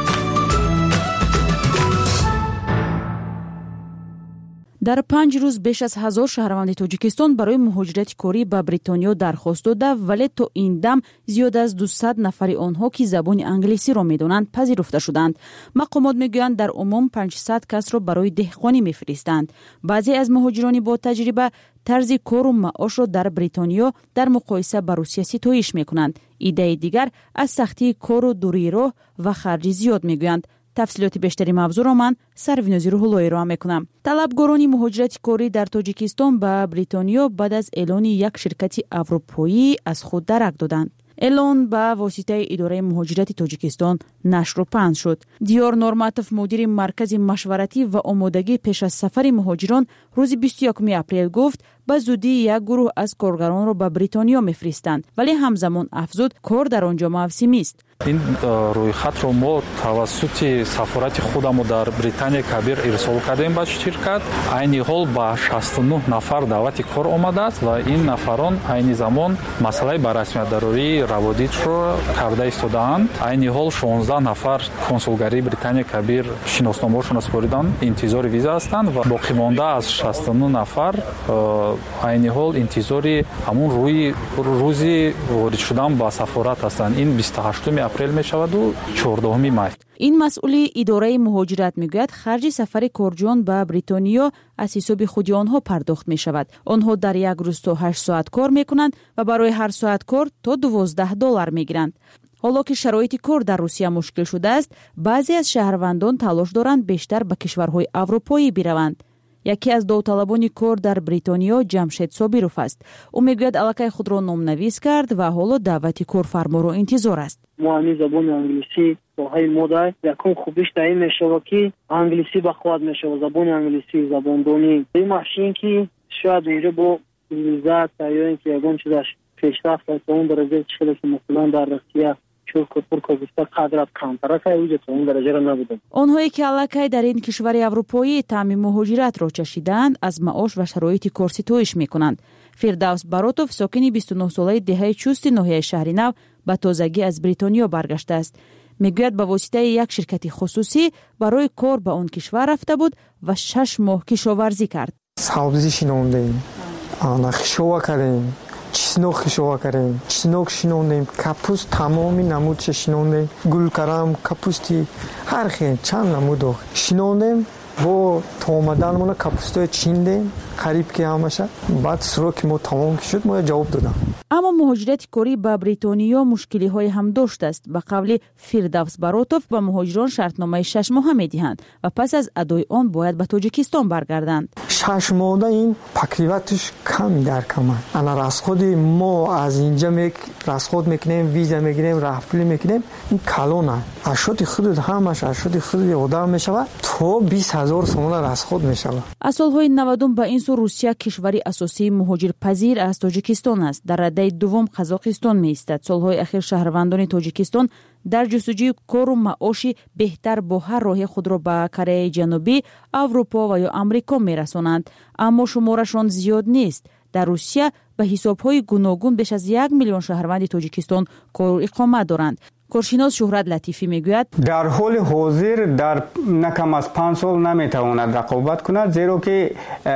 در پنج روز بیش از هزار شهروند تاجیکستان برای مهاجرت کاری به بریتانیا درخواست داده، ولی تا این دم زیاد از دویست نفر آنها که زبان انگلیسی را می‌دانند پذیرفته شدند. مقامات میگویند در عموم پانصد کس را برای دهقانی می‌فرستند. بعضی از مهاجران با تجربه طرز کار و معاش را در بریتانیا در مقایسه با روسیه ستایش می‌کنند. ایده دیگر از سختی کار و دوری راه و خرج زیاد میگویند. تفصیلات بیشتری موضوع را من سروینازی روح‌اللهی را میکنم. طلبکاران مهاجرت کاری در تاجیکستان به بریتانیا بعد از اعلان یک شرکت اروپایی از خود درک دادند. اعلان به واسطه اداره مهاجرت تاجیکستان نشر و پخش شد. دیار نورماتوف مدیر مرکز مشورتی و آمادگی پیش از سفر مهاجران روز بیست و یکم اپریل گفت به زودی یک گروه از کارگران را به بریتانیا میفرستند، ولی همزمان افزود کار در آنجا موسمی است. این رویخط رو ما توسط سفارت خودمون در بریتانیا کبیر ارسال کردیم به شرکت. عین حال با شصت و نه نفر دعوت کار آمده است و این نفران عین زمان مسئله به رسمیت ضروری روابط رو کرده ایستادند. عین حال شانزده نفر کنسولگری بریتانیا کبیر شناسنامه‌شون سپردن، انتظار ویزا هستند و باقی مانده از شصت و نه نفر عین حال انتظاری همون روی روزی وارد شدن با سفارت هستند. این بیست و هشتم اپریل می شود و چهاردهم مای. این مسئولی اداره مهاجرت میگوید خرج سفر کارجویان به بریتانیا از حساب خود آنها پرداخت می شود. آنها در یک روز تا هشت ساعت کار می کنند و برای هر ساعت کار تا دوازده دلار می گیرند. حالا که شرایط کار در روسیه مشکل شده است، بعضی از شهروندان تلاش دارند بیشتر به کشورهای اروپایی بروند. یکی از داوطلبان کار در بریتانیا جمشید صابیروف است. او میگوید علاقه خود را نامنویس کرد و حالا دعوت کارفرما را انتظار است. ما همین زبان انگلیسی با های مدای یکم خوبیش دایی میشود که انگلیسی بخواد میشود، زبان انگلیسی زبان دونی این ماشین که شاید اونجا با ویزا یا اینکه یگان چیزش پیشرفت است اون درجه چیزی که مثلا در روسیه آنهایی که علاقه در این کشور اروپایی طعم مهاجرت را چشیدند از معاش و شرایط کار ستایش میکنند. فردوس باروتوف ساکن بیست و نه ساله دهه چوست ناحیه شهر نو به تازگی از بریتانیا برگشته است. میگوید به واسطه یک شرکت خصوصی برای کار به آن کشور رفته بود و شش ماه کشاورزی کرد. سبزی شنوندیم، آنخشوا کردیم، چسنوک شوا کردیم، چسنوک شنوندیم، کپوست تمامی نمود شنوندیم، گل کرم، کپوستی، هر خیلی چند نمود شنوندیم. با تو آمدنمون کپوستای چیندیم قریب که همشه. بعد سروک ما تمام شد ما جواب دادم. اما مهاجرت کاری به بریتانیا مشکلی های هم داشته است. به قول فردوس باروتوف به مهاجران شرطنامه شش ماه میدهند و پس از ادای آن باید به تاجیکستان برگردند. شش ماه این تقریباتش کم در کم. انا راسخود ما از اینجا میک راسخود میکنیم، ویزا میگیریم، راهپولی میکنیم. این کالونه اشوتی خود همش اشوتی خود آدم میشود تو بیست هزار سوم راسخود میشود. از سالهای نود به این سو روسیه کشوری اساسی مهاجرپذیر از تاجیکستان است. در رده دوم قزاقستان می ایستد. سالهای اخیر شهروندان تاجیکستان در جستجوی کار و معاشی بهتر با هر راه خود را به کره جنوبی، اروپا و یا امریکا می رسانند، اما شمارشان زیاد نیست. در روسیه به حسابهای گوناگون بیش از یک میلیون شهروند تاجیکستان کار و اقامت دارند. کارشناس شهرت لطیفی میگوید در حال حاضر در نکم از پنج سال نمیتواند رقابت کند، زیرا که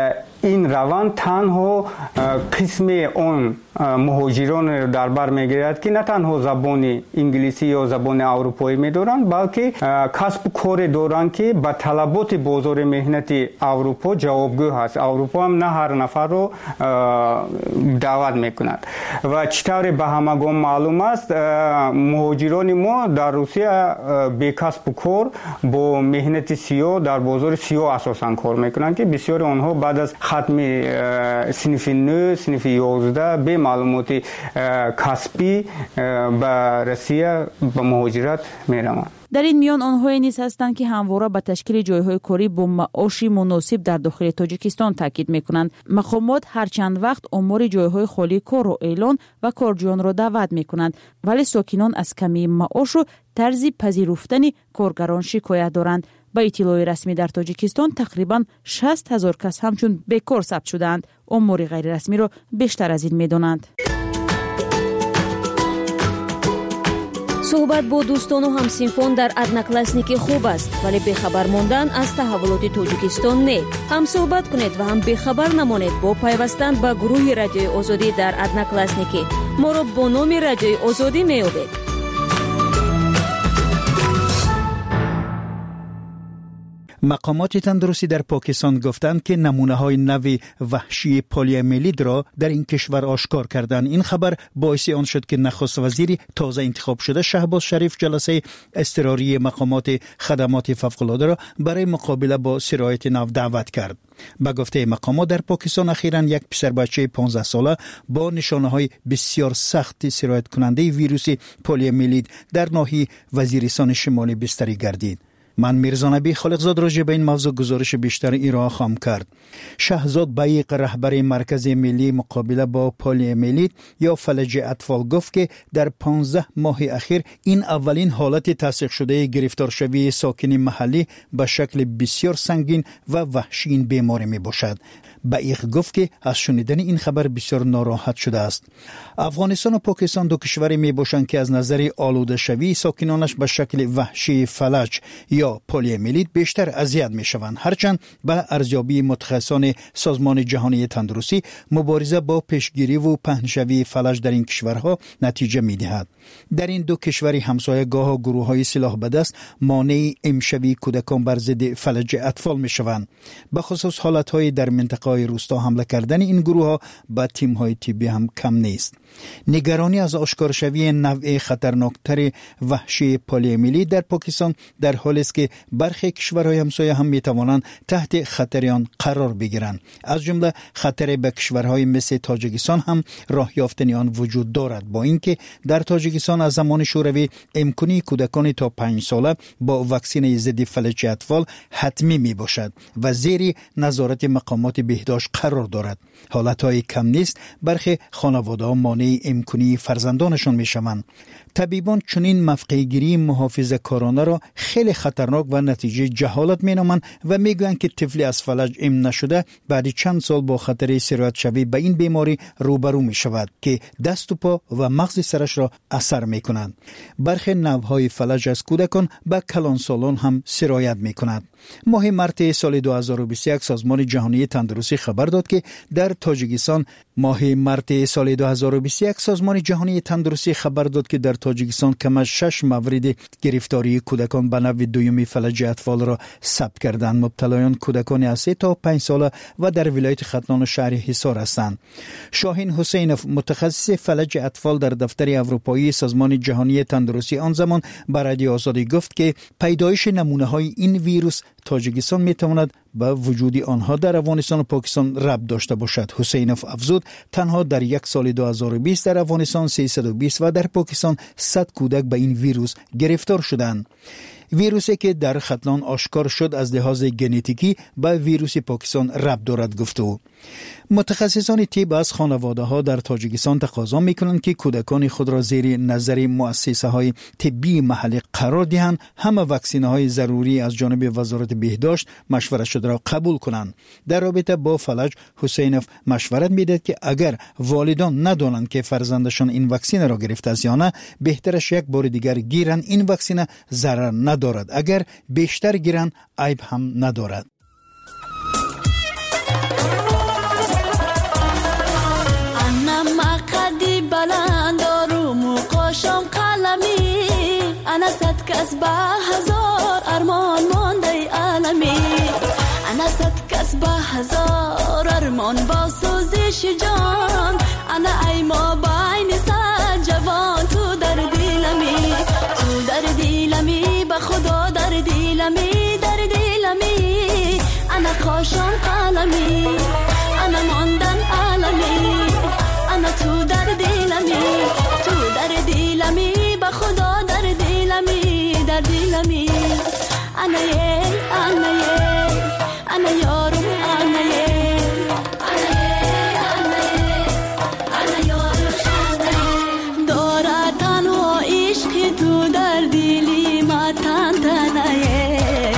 این روند تنها قسم اون مهاجران در بر میگیرد که نه تنها زبان انگلیسی یا زبان اروپایی میدارند، بلکه کسب کار دارند که به طلبات بازار مهنت اروپا جوابگو هست. اروپا هم نه هر نفر رو دعوت میکند و چطور به همگان معلوم است مهاجران همکاران ما در روسیه به کسب و کار با مهنت سیاه در بازار سیاه اساساً کار میکنن که بسیار آنها بعد از ختم صنف نه صنف یازده به معلومات کسبی به روسیه به مهاجرت میروند. در این میان آنهایی نیز هستند که همواره به تشکیل جایهای کاری با معاشی مناسب در داخل تاجیکستان تاکید میکنند. مقامات هر چند وقت آمار جایهای خالی کار را اعلان و کارجویان را دعوت میکنند، ولی ساکنان از کمی معاش و طرز پذیرفتن کارگران شکایت دارند. با اطلاع رسمی در تاجیکستان تقریبا شصت هزار کس همچون بیکار ثبت شدند. آمار غیر رسمی را بیشتر از این میدانند. صحبت با دوستان و همسینفان در ادناکلاسنیکی خوب است، ولی بخبر ماندن از تحولات تاجیکستان نه. هم صحبت کنید و هم بخبر نمانید با پیوستن به گروه رادیوی آزادی در ادناکلاسنیکی. ما را با نام رادیوی آزادی میابید. مقامات تندرستی در پاکستان گفتند که نمونه های نو وحشی پولیومیلید را در این کشور آشکار کردند. این خبر باعث آن شد که نخست وزیر تازه انتخاب شده شهباز شریف جلسه اضطراری مقامات خدمات فوق‌العاده را برای مقابله با سرایت نو دعوت کرد. به گفته مقامات در پاکستان اخیراً یک پسر بچه پانزده ساله با نشانه های بسیار سخت سرایت کننده ویروس پولیومیلید در ناحیه وزیرستان شمالی بستری گردید. من میرزا نبی خالقزاد راجع به این موضوع گزارش بیشتر ایران خواهم کرد. شهزاد بیق رهبر مرکز ملی مقابله با پولیومیلید یا فلج اطفال گفت که در پانزده ماه اخیر این اولین حالت تصدیق شده گرفتار شوی ساکنین محلی به شکل بسیار سنگین و وحشی این بیماری می باشد. بیق گفت که از شنیدن این خبر بسیار ناراحت شده است. افغانستان و پاکستان دو کشوری می باشند که از نظر آلوده شوی ساکنانش به شکل وحشی فلج یا پولیومیلید بیشتر اذیت می شوند، هرچند به ارزیابی متخصصان سازمان جهانی تندرستی مبارزه با پیشگیری و پهنشوی فلج در این کشورها نتیجه می دهد. در این دو کشوری همسایه گاه گروه های سلاح به دست مانع امشوی کودکان بر ضد فلج اطفال می شوند. به خصوص حالت های در منطقه های روستا حمله کردن این گروه ها به تیم های طبی هم کم نیست. نگرانی از آشکار شوی نوع خطرناکتر وحشی پولیومیلید در پاکستان در حالی است که برخی کشورهای همسایه هم می توانند تحت خطر آن قرار بگیرند. از جمله خطر به کشورهای مثل تاجیکستان هم راه یافتن آن وجود دارد، با اینکه در تاجیکستان از زمان شوروی امکانی کودکان تا پنج ساله با واکسن ضد فلج اطفال حتمی می باشد و زیر نظارت مقامات بهداشت قرار دارد. حالتهای کم نیست برخی خانواده‌ها مانع امکانی فرزندانشان می شوند. طبیبان چنین موقع گیری محافظه کارانه را خیلی خطرناک و نتیجه جهالت می نامند و می گویند که طفلی از فلج ام نشده بعد چند سال با خطر سرایت شوی به این بیماری روبرو می شود که دست و پا و مغز سرش را اثر می کنند. برخی نوعهای فلج از کودکان به کلانسالان هم سرایت می کند. ماه مارس سال دو هزار و بیست و یک سازمان جهانی تندرستی خبر داد که در تاجیکستان ماه مارس سال دو هزار و بیست و یک سازمان جهانی تندرستی خبر داد که در تاجیکستان کم از شش مورد گرفتاری کودکان به نوع دومی فلج اطفال را ثبت کردند. مبتلایان کودکان از سه تا پنج ساله و در ولایت ختلان و شهر حصار هستند. شاهین حسینوف متخصص فلج اطفال در دفتر اروپایی سازمان جهانی تندرستی آن زمان به رادیو آزادی گفت که پیدایش نمونه های این ویروس تاجیکستان می تواند به وجود آنها در افغانستان و پاکستان ربط داشته باشد. حسینوف افزود تنها در یک سال دو هزار و بیست در افغانستان سیصد و بیست و در پاکستان صد کودک به این ویروس گرفتار شدند. ویروسی که در ختلان آشکار شد از لحاظ ژنتیکی به ویروس پاکستان ربط دارد گفت او. متخصصان طب از خانواده ها در تاجیکستان تقاضا میکنند که کودکان خود را زیر نظر مؤسسه های طبی محلی قرار دهند، همه واکسن های ضروری از جانب وزارت بهداشت مشورت شده را قبول کنند. در رابطه با فلج حسینوف مشورت میدهد که اگر والدان ندانند که فرزندشان این واکسن را گرفته است یا نه، بهترش یک بار دیگر گیرند. این واکسن ضرر ندارد، اگر بیشتر گیرند عیب هم ندارد. بلند آروم و قاشم قلمی انا صد کس به هزار ارمان مانده عالمی انا صد کس به هزار ارمان با سوزش جان انا ای ما بین صد جوان تو در دلمی در دیلمی در دیلمی انا خوشم قلمی انا ماندن عالمی انا تو در دیلمی تو در دیلمی به خدا در دیلمی در دیلمی انا یه انا یه انا یارم انا یه تو در دیلی ما تن تنایه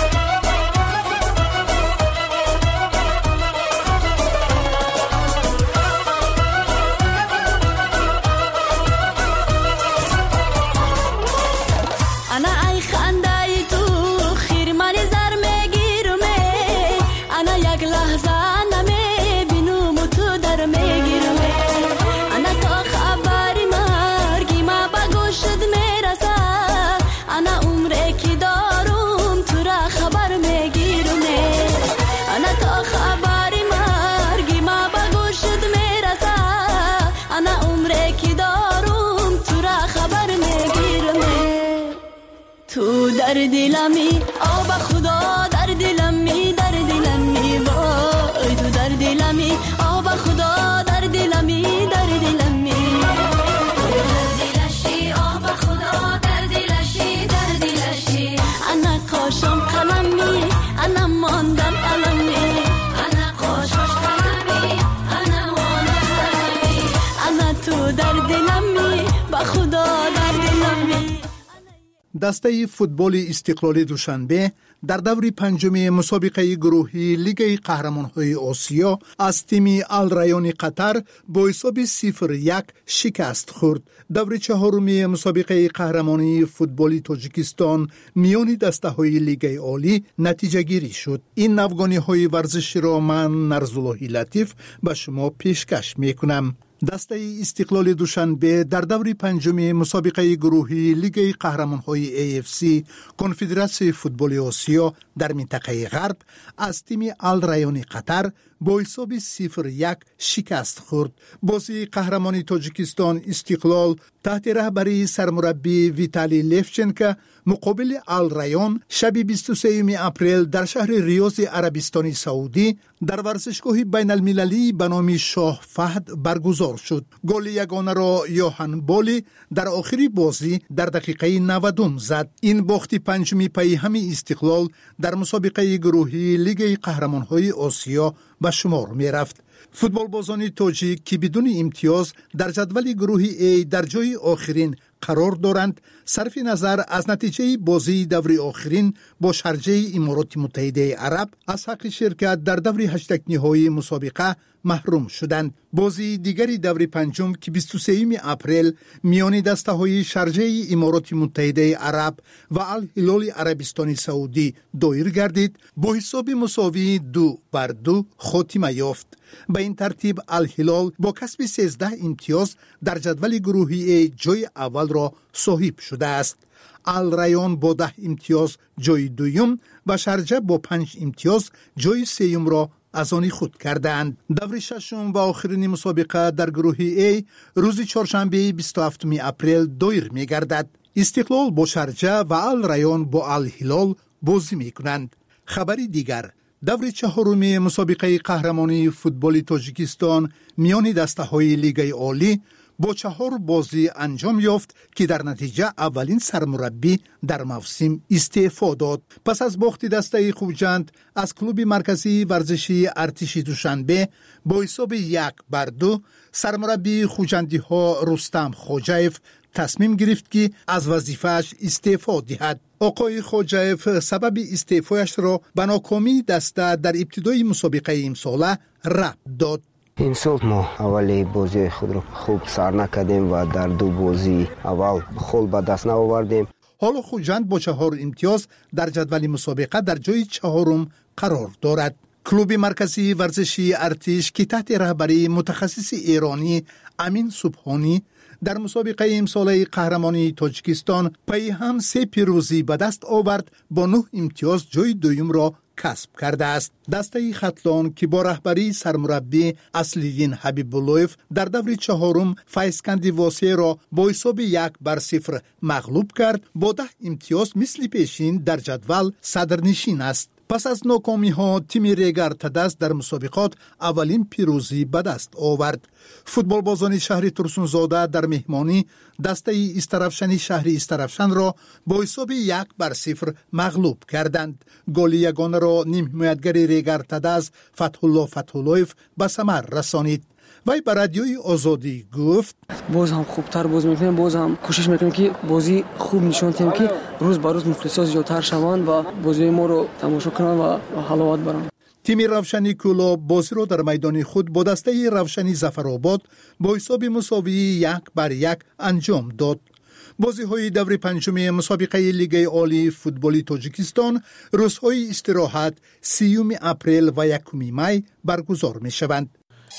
انا ای خندای تو خیر من زر میگیرمه انا یک لحظه نمیبینم تو در میگیرمه انا تا خبری مرگی ما بگوشد میرسه انا عمره کی دارم تو را خبر میگیرمه انا تا خبری مرگی ما بگوشد میرسه انا عمره کی دارم تو را خبر میگیرمه تو در دلمی آب خدا در دلمی در دلمی وای تو در دلمی آب خدا در دلمی در دلمی در دلشی آب خدا در دلشی در دلشی انا قاشم قلمی انا ماندم علمی انا قاشش قلمی انا ماندم علمی انا تو در دلمی با خدا در دلمی. دسته فوتبال استقلالی دوشنبه در دور پنجم مسابقه گروهی لیگ قهرمان‌های آسیا از تیم الرایان قطر با حساب صفر یک شکست خورد. دور چهارم مسابقه قهرمانی فوتبالی تاجیکستان میان دسته‌های لیگ عالی نتیجه گیری شد. این نوگانی‌های ورزشی را من نرزالله لطیف به شما پیشکش می‌کنم. دسته استقلال دوشنبه در دور پنجم مسابقه گروهی لیگ قهرمان‌های ای اف سی کنفدراسیون فوتبال آسیا در منطقه غرب از تیم الرایان قطر با حساب صفر یک شکست خورد. بازی قهرمانی تاجیکستان استقلال تحت رهبری سرمربی ویتالی لفچنکو مقابل الرایان شب بیست و سوم اپریل در شهر ریاض عربستان سعودی در ورزشگاه بین المللی به نام شاه فهد برگزار شد. گل یگانه را یوهان بولی در آخری بازی در دقیقه نود زد. این باخت پنجمی پی همی استقلال در مسابقه گروهی لیگ قهرمان‌های آسیا به شمار می رفت. فوتبال بازان تاجیک که بدون امتیاز در جدول گروه ای در جای آخرین قرار دارند صرف نظر از نتیجه بازی دور آخرین با شارجه امارات متحده عرب از حق شرکت در دور هشتگ نهایی مسابقه محروم شدند. بازی دیگری دور پنجم که بیست و سوم اپریل میان دسته‌های شارجه امارات متحده عرب و الهلال عربستان سعودی دایر گردید با حساب مساوی دو بر دو خاتمه یافت. به این ترتیب الهلال با کسب سیزده امتیاز در جدول گروهی ای جای اول را صاحب شده است. الرایان با ده امتیاز جای دوم و شارجه با پنج امتیاز جای سوم را از آن خود کردند. دور ششم و آخرین مسابقه در گروه ای روز چهارشنبه بیست و هفتم اپریل دایر می گردد. استقلال با شارجه و الرایان با الهلال بازی می کنند. خبری دیگر، دور چهارم مسابقه قهرمانی فوتبال تاجیکستان میان دسته‌های لیگ عالی با چهار بازی انجام یافت که در نتیجه اولین سرمربی در موسم استعفا داد. پس از باخت دسته خوجند از کلوب مرکزی ورزشی ارتش دوشنبه با حساب یک بر دو سرمربی خوجندی ها رستم خوجایف تصمیم گرفت که از وظیفه‌اش استعفا دهد. آقای خوجایف سبب استعفایش را به ناکامی دسته در ابتدای مسابقه امساله ربط داد. این سال ما اولی بازی خود را خوب سر نکردیم و در دو بازی اول خول به دست نآوردیم. حالا خوجند با چهار امتیاز در جدول مسابقه در جای چهارم قرار دارد. کلوب مرکزی ورزشی ارتش که تحت رهبری متخصص ایرانی امین سبحانی در مسابقه امساله قهرمانی تاجیکستان پی هم سه پیروزی به دست آورد با نه امتیاز جای دوم را کسب کرده است. دسته خطلان که با رهبری سرمربی اصلیدین حبیب‌اللهیف در دور چهارم فیضکندی واسه را با حساب یک بر صفر مغلوب کرد، با ده امتیاز مثل پیشین در جدول صدرنشین است. پس از ناکامی ها تیم ریگر تدس در مسابقات اولین پیروزی به دست آورد. فوتبال بازان شهر ترسونزاده در مهمانی دسته استرفشنی شهر استرفشن را با حساب یک بر صفر مغلوب کردند. گل یگانه را نیم حمایتگر ریگر تدس فتح الله فتح اللهیف به ثمر رسانید. وی به رادیوی آزادی گفت باز هم خوبتر باز میکنیم، باز هم کوشش میکنیم که بازی خوب نشون بدیم که روز به روز مخلصا زیادتر شوند و بازی ما رو تماشا کنند و حلاوت برند. تیم روشنی کولا بازی را در میدان خود با دسته روشنی ظفرآباد با حساب مساوی یک بر یک انجام داد. بازی های دور پنجم مسابقه لیگ عالی فوتبالی تاجیکستان روزهای استراحت سیوم اپریل و یکم می برگزار می شوند.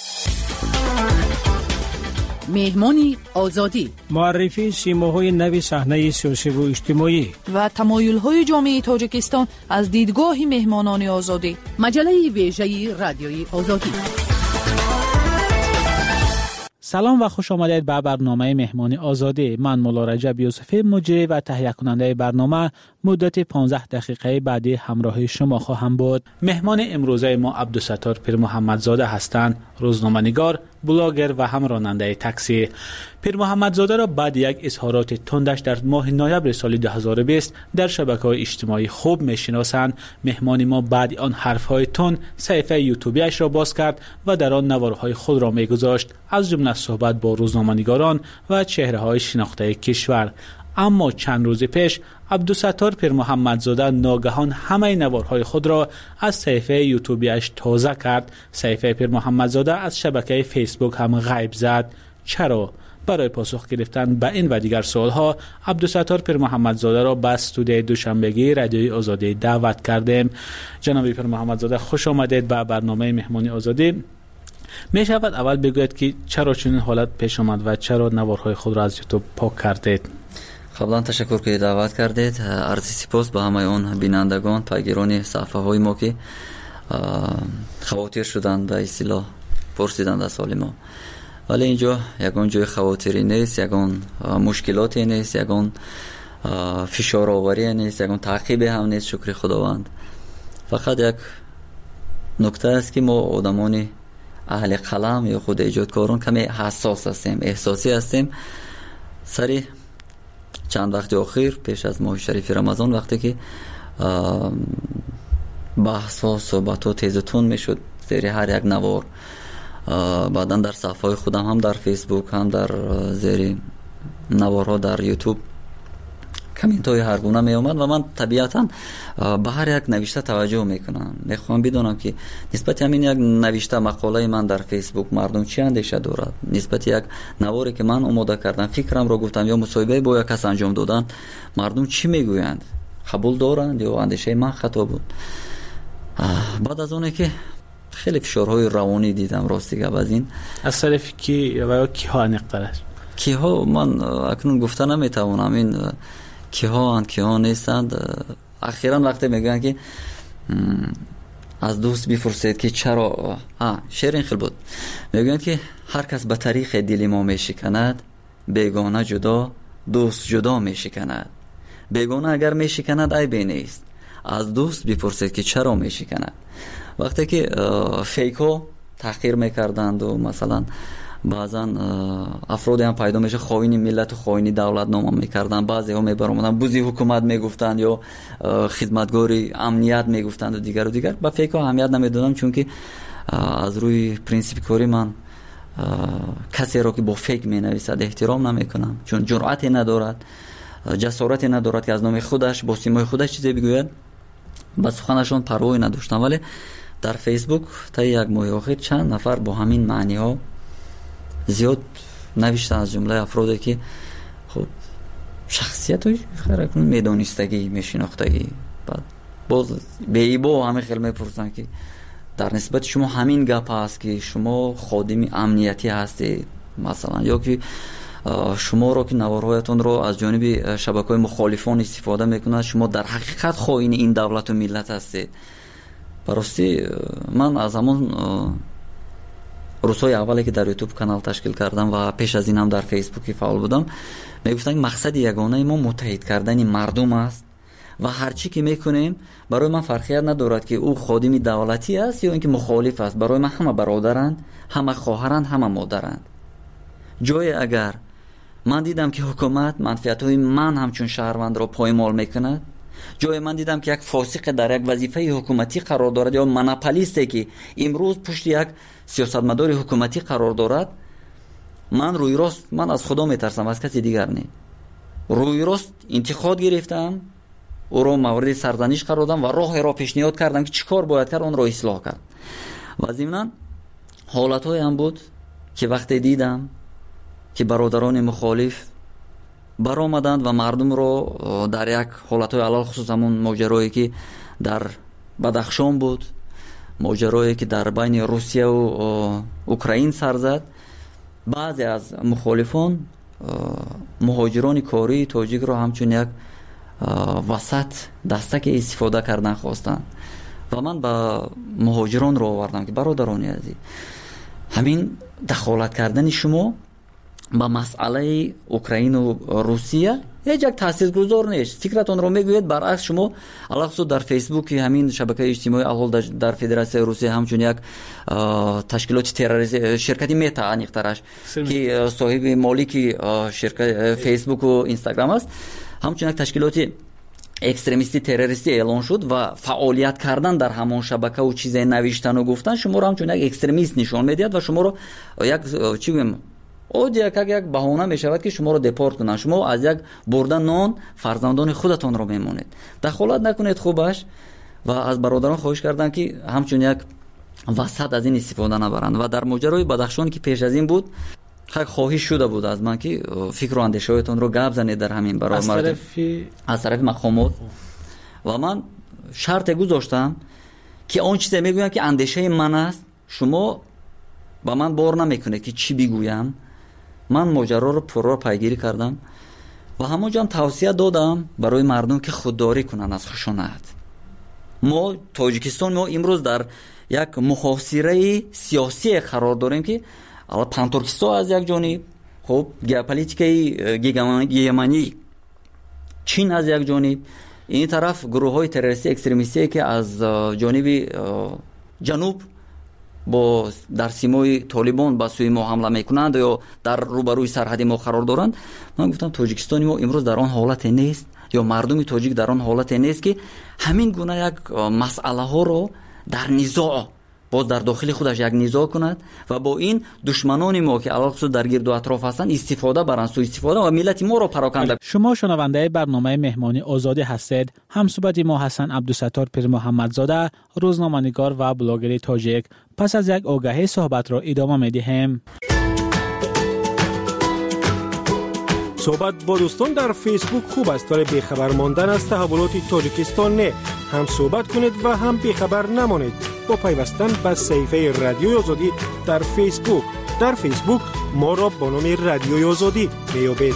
مهمانی آزادی، معرفی سیماهای نوی صحنه سیاسی و اجتماعی و تمایل‌های جامعه تاجیکستان از دیدگاه مهمانان آزادی. مجله ویژه رادیوی آزادی. سلام و خوش آمدید به برنامه مهمانی آزادی. من مولا رجب یوسفی مجری و تهیه کننده برنامه مدت پانزده دقیقه بعدی همراه شما خواهم بود. مهمان امروزه ما عبدالستار پیر محمدزاده هستند، روزنامه‌نگار، بلاگر و هم راننده تاکسی. پیر محمدزاده را بعد یک اظهارات تندش در ماه نوامبر سال دو هزار و بیست در شبکه‌های اجتماعی خوب می‌شناسند. مهمان ما بعد آن حرف‌های تند صفحه یوتیوبیش را باز کرد و در آن نوارهای خود را می‌گذاشت، از جمله صحبت با روزنامه‌نگاران و چهره‌های شناخته کشور. اما چند روز پیش عبدالستار پیر محمدزاده ناگهان همه نوارهای خود را از صفحه یوتیوبیش تازه کرد. صفحه پیر محمدزاده از شبکه فیسبوک هم غیب زد. چرا؟ برای پاسخ گرفتن به این و دیگر سوالها عبدالستار پیر محمدزاده را به استودیوی دوشنبگی رادیوی آزادی دعوت کردیم. جناب پیر محمدزاده خوش آمدید به برنامه مهمانی آزادی. می شود اول بگوید که چرا چنین حالت پیش آمد و چرا نوارهای خود را از یوتیوب پاک کردید؟ قبلا تشکر که دعوت کردید. عرض سپاس به همه اون بینندگان پیگیران صفحه های ما که خواطر شدند به اصطلاح پرسیدند از حال ما. ولی اینجا یگان جای خواطری نیست، یگان مشکلاتی نیست، یگان فشار آوری نیست، یگان تعقیب هم نیست. شکر خداوند. فقط یک نکته است که ما آدمان اهل قلم یا خود ایجادکاران کمی حساس هستیم، احساسی هستیم. سری چند وقت اخیر پیش از ماه شریف رمضان وقتی که بحث ها صحبت ها تیزتون می شد زیر هر یک نوار، بعدا در صفحه خودم هم در فیسبوک هم در زیر نوارها در یوتیوب کامنت های هر گونه می اومد و من طبیعتا به هر یک نوشته توجه میکنم. میخوام بدونم که نسبت همین یک نوشته مقاله من در فیسبوک مردم چی اندیشه دارد، نسبت یک نواری که من آماده کردم فکرم را گفتم یا مصاحبه با یک کس انجام دادن مردم چی میگویند، قبول دارند یا اندیشه من خطا بود. بعد از اونه که خیلی فشارهای روانی دیدم راستی از این از طرف کی و کی ها نقطه کی ها من اکنون گفته نمیتوانم این کی ها اند کی ها نیستند. اخیراً وقتی میگن که از دوست بپرسید که چرا ها شعر خیلی بود، میگن که هر کس به طریق دل ما میشکند، بیگانه جدا دوست جدا میشکند. بیگانه اگر میشکند عیبی نیست، از دوست بپرسید که چرا میشکند. وقتی که فیکو تحقیر میکردند و مثلا بعضا افرادی هم پیدا میشه خائن ملت و خائن دولت نام میکردن، بعضی ها میبرامدن بوزی حکومت میگفتند یا خدمتگاری امنیت میگفتند و دیگر و دیگر. با فیکو اهمیت نمیدادم چون که از روی پرینسیپ کاری من کسی را که با فیک مینویسد احترام نمیکنم، چون جرأتی ندارد، جسارتی ندارد که از نام خودش با سیمای خودش چیزی بگوید. با سخنشون پروایی نداشتم. ولی در فیسبوک تا یک ماه اخیر چند نفر با همین معنی ها زیاد نوشتن، از جمله افرادی که خب شخصیت های خیلی میدانستگی میشناختگی، بعد باز به ایبا همه خیلی میپرسن که در نسبت شما همین گپ هست که شما خادم امنیتی هستید مثلا، یا که شما رو که نوارهایتون رو از جانب شبکه‌های مخالفان استفاده میکنند، شما در حقیقت خائن این دولت و ملت هستید. барости ман аз ҳамон рӯзҳои аввале ки дар ютуб канал ташкил кардам ва пеш аз инам дар фейсбуки фаъол будам, мегуфтанд мақсади ягонаи мо муттаҳид кардани мардум аст ва ҳарчӣ ки мекунем барои ман фарқият надорад ки ӯ ходими давлатӣ аст ё ин ки мухолиф аст. Барои ман ҳама бародаранд, ҳама хоҳаранд, ҳама модаранд. ҷое агар ман дидам ки ҳукумат манфиатҳои ман ҳамчун шаҳрвандро поймол мекунад, ҷое ман дидам ки як фосиқе дар як вазифаи ҳукуматӣ қарор дорад ё монополисте ки имрӯз пушти як сиёсатмадори ҳукуматӣ қарор дорад, ман рӯйрост, ман аз худо метарсам, аз каси дигар не. рӯйрост интиқод гирифтам, ӯро мавриди сарзаниш қарор додам ва роҳеро пешниҳод кардам ки чӣ кор бояд кард, онро ислоҳ кард. ва зимнан ҳолатҳоям буд ки вақте дидам ки бародарони мухолиф баромаданд ва мардумро дар як ҳолатҳои алал хусус ҳамон моҷарое ки дар Бадахшон буд, моҷарое ки дар байни Русияву Украин сар зад, баъзе аз мухолифон муҳоҷирони кории тоҷикро ҳамчун як васат дастаке истифода кардан хостанд. ва ман ба муҳоҷиронро овардам ки бародарони азиз, ҳамин дахолат кардани шумо ба масъалаи Украину Русия ҳеҷ як таъсиргузор нест. фикратонро мегӯед, баръакс шумо алахсус дар фейсбуки ҳамин шабакаи иҷтимоӣ алҳол дар Федератсияи Русия ҳамчун як ташкилоти террористӣ ширкати Мета аниқтараш ки соҳиби молики фейсбуку Инстаграм аст, ҳамчун як ташкилоти экстремисти террористӣ эълон шуд ва фаъолият кардан дар ҳамон шабакаву чизе навиштану гуфтан шуморо ҳамчун як экстремист нишон медиҳад ва шуморо як чӣ гӯем одия как як баҳона мешавад ки шуморо депорт кунанд. шумо аз як бурда нон фарзандони худатонро мемонед. дахолат накунед хубаш. ва аз бародарон хоҳиш кардам ки ҳамчун як васат аз ин истифода набаранд. ва дар моҷарои Бадахшон ки пеш аз ин буд, хак хоҳиш шуда буд аз ман ки фикру андешаҳоятонро гап занед дар ҳамин барои мардум аз тарафи мақомот. ва ман шарте гузоштам ки он чизе мегӯям ки андешаи ман аст, шумо ба ман бор намекунед ки чӣ бигӯям. ман моҷароро пурро пайгирӣ кардам ва ҳамон ҷам тавсия додам барои мардум ки худдорӣ кунанд аз хушунат. мо Тоҷикистон мо имрӯз дар як муҳосираи сиёсие қарор дорем ки Пантуркистон аз як ҷониб, хуб геополитикаи гегемонӣ Чин аз як ҷониб, ин тараф гурӯҳҳои террористӣ экстремистие ки аз ҷониби ҷануб бо дар симои Толибон ба сӯи мо ҳамла мекунанд ё дар рӯбарӯи сарҳади мо қарор доранд. ман гуфтам Тоҷикистони мо имрӯз дар он ҳолате нест ё мардуми тоҷик дар он ҳолате нест ки ҳамин гуна як масъалаҳоро дар низоъ боз дар дохили худаш як низоъ кунад ва бо ин душманони мо ки алахусус дар гирду атроф ҳастанд истифода баранд, сӯ истифода ва миллати моро пароканда. шумо шунавандаи барномаи меҳмони озодӣ ҳастед. ҳамсӯҳбати мо ҳасан Абдусаттор Пирмуҳаммадзода, рӯзноманигор ва блогери тоҷик. пас аз як огаҳӣ суҳбатро идома медиҳем. صحبت با دوستان در فیسبوک خوب است ولی بیخبر ماندن از تحولات تاجیکستان نه. هم صحبت کنید و هم بیخبر نمانید با پیوستن به صفحه رادیوی آزادی در فیسبوک. در فیسبوک ما را با نام رادیوی آزادی میابید.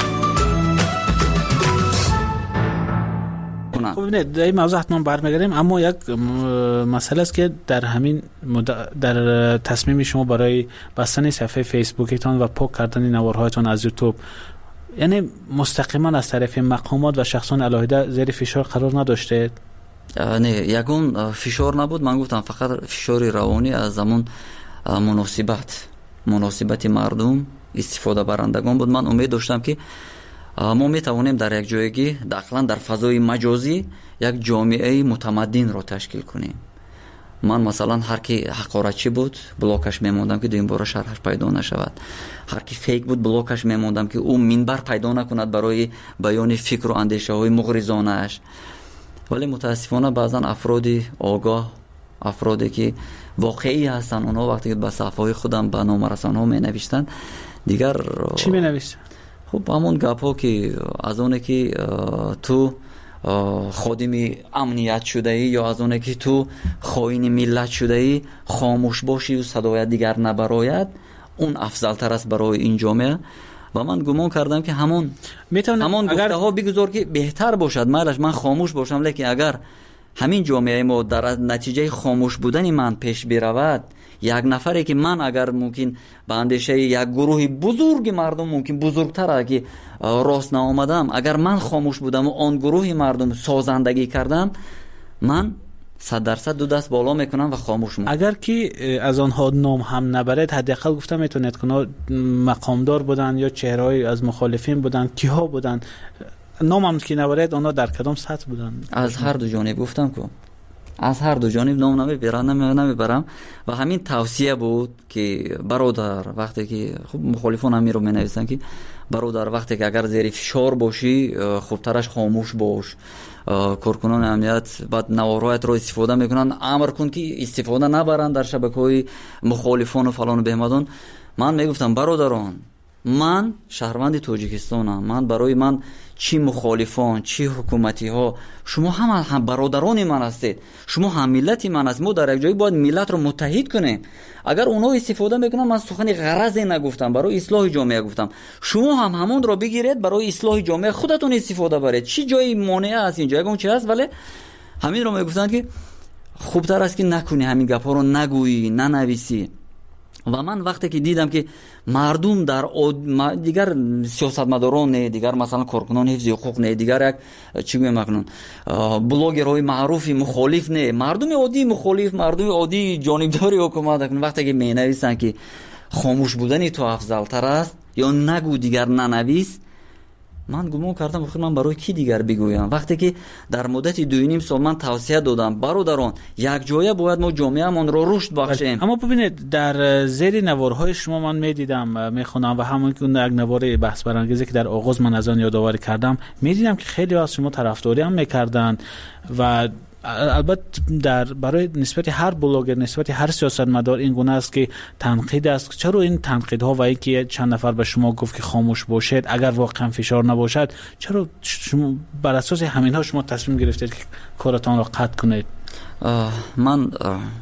خب ببینید در این موضوع حتما برمیگردیم، اما یک مسئله است که در همین در تصمیم شما برای بستن صفحه فیسبوکتان و پاک کردن نوارهایتان از یوتیوب، یعنی مستقیما از طرف مقامات و شخصان علاهیده زیر فشار قرار نداشته؟ نه، یگون فشار نبود. من گفتم فقط فشار روانی از زمان مناسبت مناسبت مردم استفاده برندگان بود. من امید داشتم که ما میتوانیم در یک جایگی داخلا در فضای مجازی یک جامعه متمدن را تشکیل کنیم. من مثلا هر کی حقارتچی بود بلاکش میموندم که دویم بار شرحش پیدا نشود. هر کی فیک بود بلاکش میموندم که او منبر پیدا نکند برای بیان فکر و اندیشه های مغرضانه اش. ولی متاسفانه بعضا افرادی آگاه، افرادی که واقعی هستن، اونها وقتی که به صفحه های خودم به نامرسان ها می نوشتن دیگر چی می نوشتن؟ خب همون گپ ها که از اونه که تو خادم امنیت شده ای یا از اونه که تو خائن ملت شده ای خاموش باشی و صدایت دیگر نبراید، اون افضل تر است برای این جامعه. و من گمان کردم که همون همون گفته ها بگذار که بهتر باشد. مالش من خاموش باشم، لیکن اگر همین جامعه ما در نتیجه خاموش بودن من پیش برود، یک نفری که من اگر ممکن به اندیشه یک گروه بزرگ مردم ممکن بزرگتر که راست نآمدم، اگر من خاموش بودم و آن گروه مردم سازندگی کردم، من صد درصد دو دست بالا میکنم و خاموش میکنم. اگر که از آنها نام هم نبرد، حداقل گفتم میتونید که مقامدار بودن یا چهره‌ای از مخالفین بودن، کیها بودن، نام هم که نبرد آنها در کدام سطح بودن؟ از هر دو جانب گفتم که از هر دو جانب نام نمیبرم نمیبرم و همین توصیه بود که برادر وقتی که خب مخالفان هم رو مینویسن که برادر وقتی که اگر زیر فشار باشی خوبترش خاموش باش. کارکنان امنیت بعد نوارایت رو استفاده میکنن، امر کن که استفاده نبرن در شبکه‌های مخالفان و فلان و بهمدان. من میگفتم برادران، من شهروند تاجیکستانم، من برای من چی مخالفان چی حکومتی ها، شما هم هم برادران من هستید، شما هم ملت من هستید. ما در یک جایی باید ملت رو متحد کنیم. اگر اونها استفاده میکنن، من سخن غرضی نگفتم، برای اصلاح جامعه گفتم، شما هم همون رو بگیرید برای اصلاح جامعه خودتون استفاده برید. چی جایی مانع است اینجا؟ اگه اون چی هست، ولی همین رو میگفتن که خوبتر است که نکنی، همین گپا رو نگویی، ننویسی. و من وقتی که دیدم که مردم در دیگر سیاستمداران نه، دیگر مثلا کارکنان حفظ حقوق نه، دیگر یک چی میگم کنن بلاگرهای معروفی مخالف نه، مردم عادی مخالف، مردم عادی جانبداری حکومت کنن، وقتی که مینویسن که خاموش بودن تو افضل تر است یا نگو دیگر ننویس، من گمان کردم بخیر من برای کی دیگر بگویم؟ وقتی که در مدت دو نیم سال من توصیه دادم برادران یک جایه باید ما جامعه‌مان رو رشد بخشیم. اما ببینید در زیر نوارهای شما من میدیدم میخونم و همون که اون یک نوار بحث برانگیزی که در آغاز من از آن یادآوری کردم، میدیدم که خیلی از شما طرفداری هم میکردن و البته در برای نسبت هر بلاگر، نسبت هر سیاستمدار این گونه است که تنقید است. چرا این تنقیدها و اینکه چند نفر به شما گفت که خاموش باشید اگر واقعا فشار نباشد، چرا شما بر اساس همینها شما تصمیم گرفتید که کارتان را قطع کنید؟ من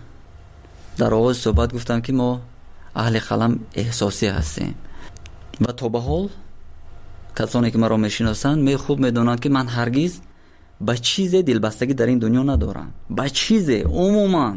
در آغاز صحبت گفتم که ما اهل قلم احساسی هستیم و تا به حال کسانی که مرا میشناسند می خوب میدونند که من هرگز با چیز دلبستگی در این دنیا ندارم. با چیز عموما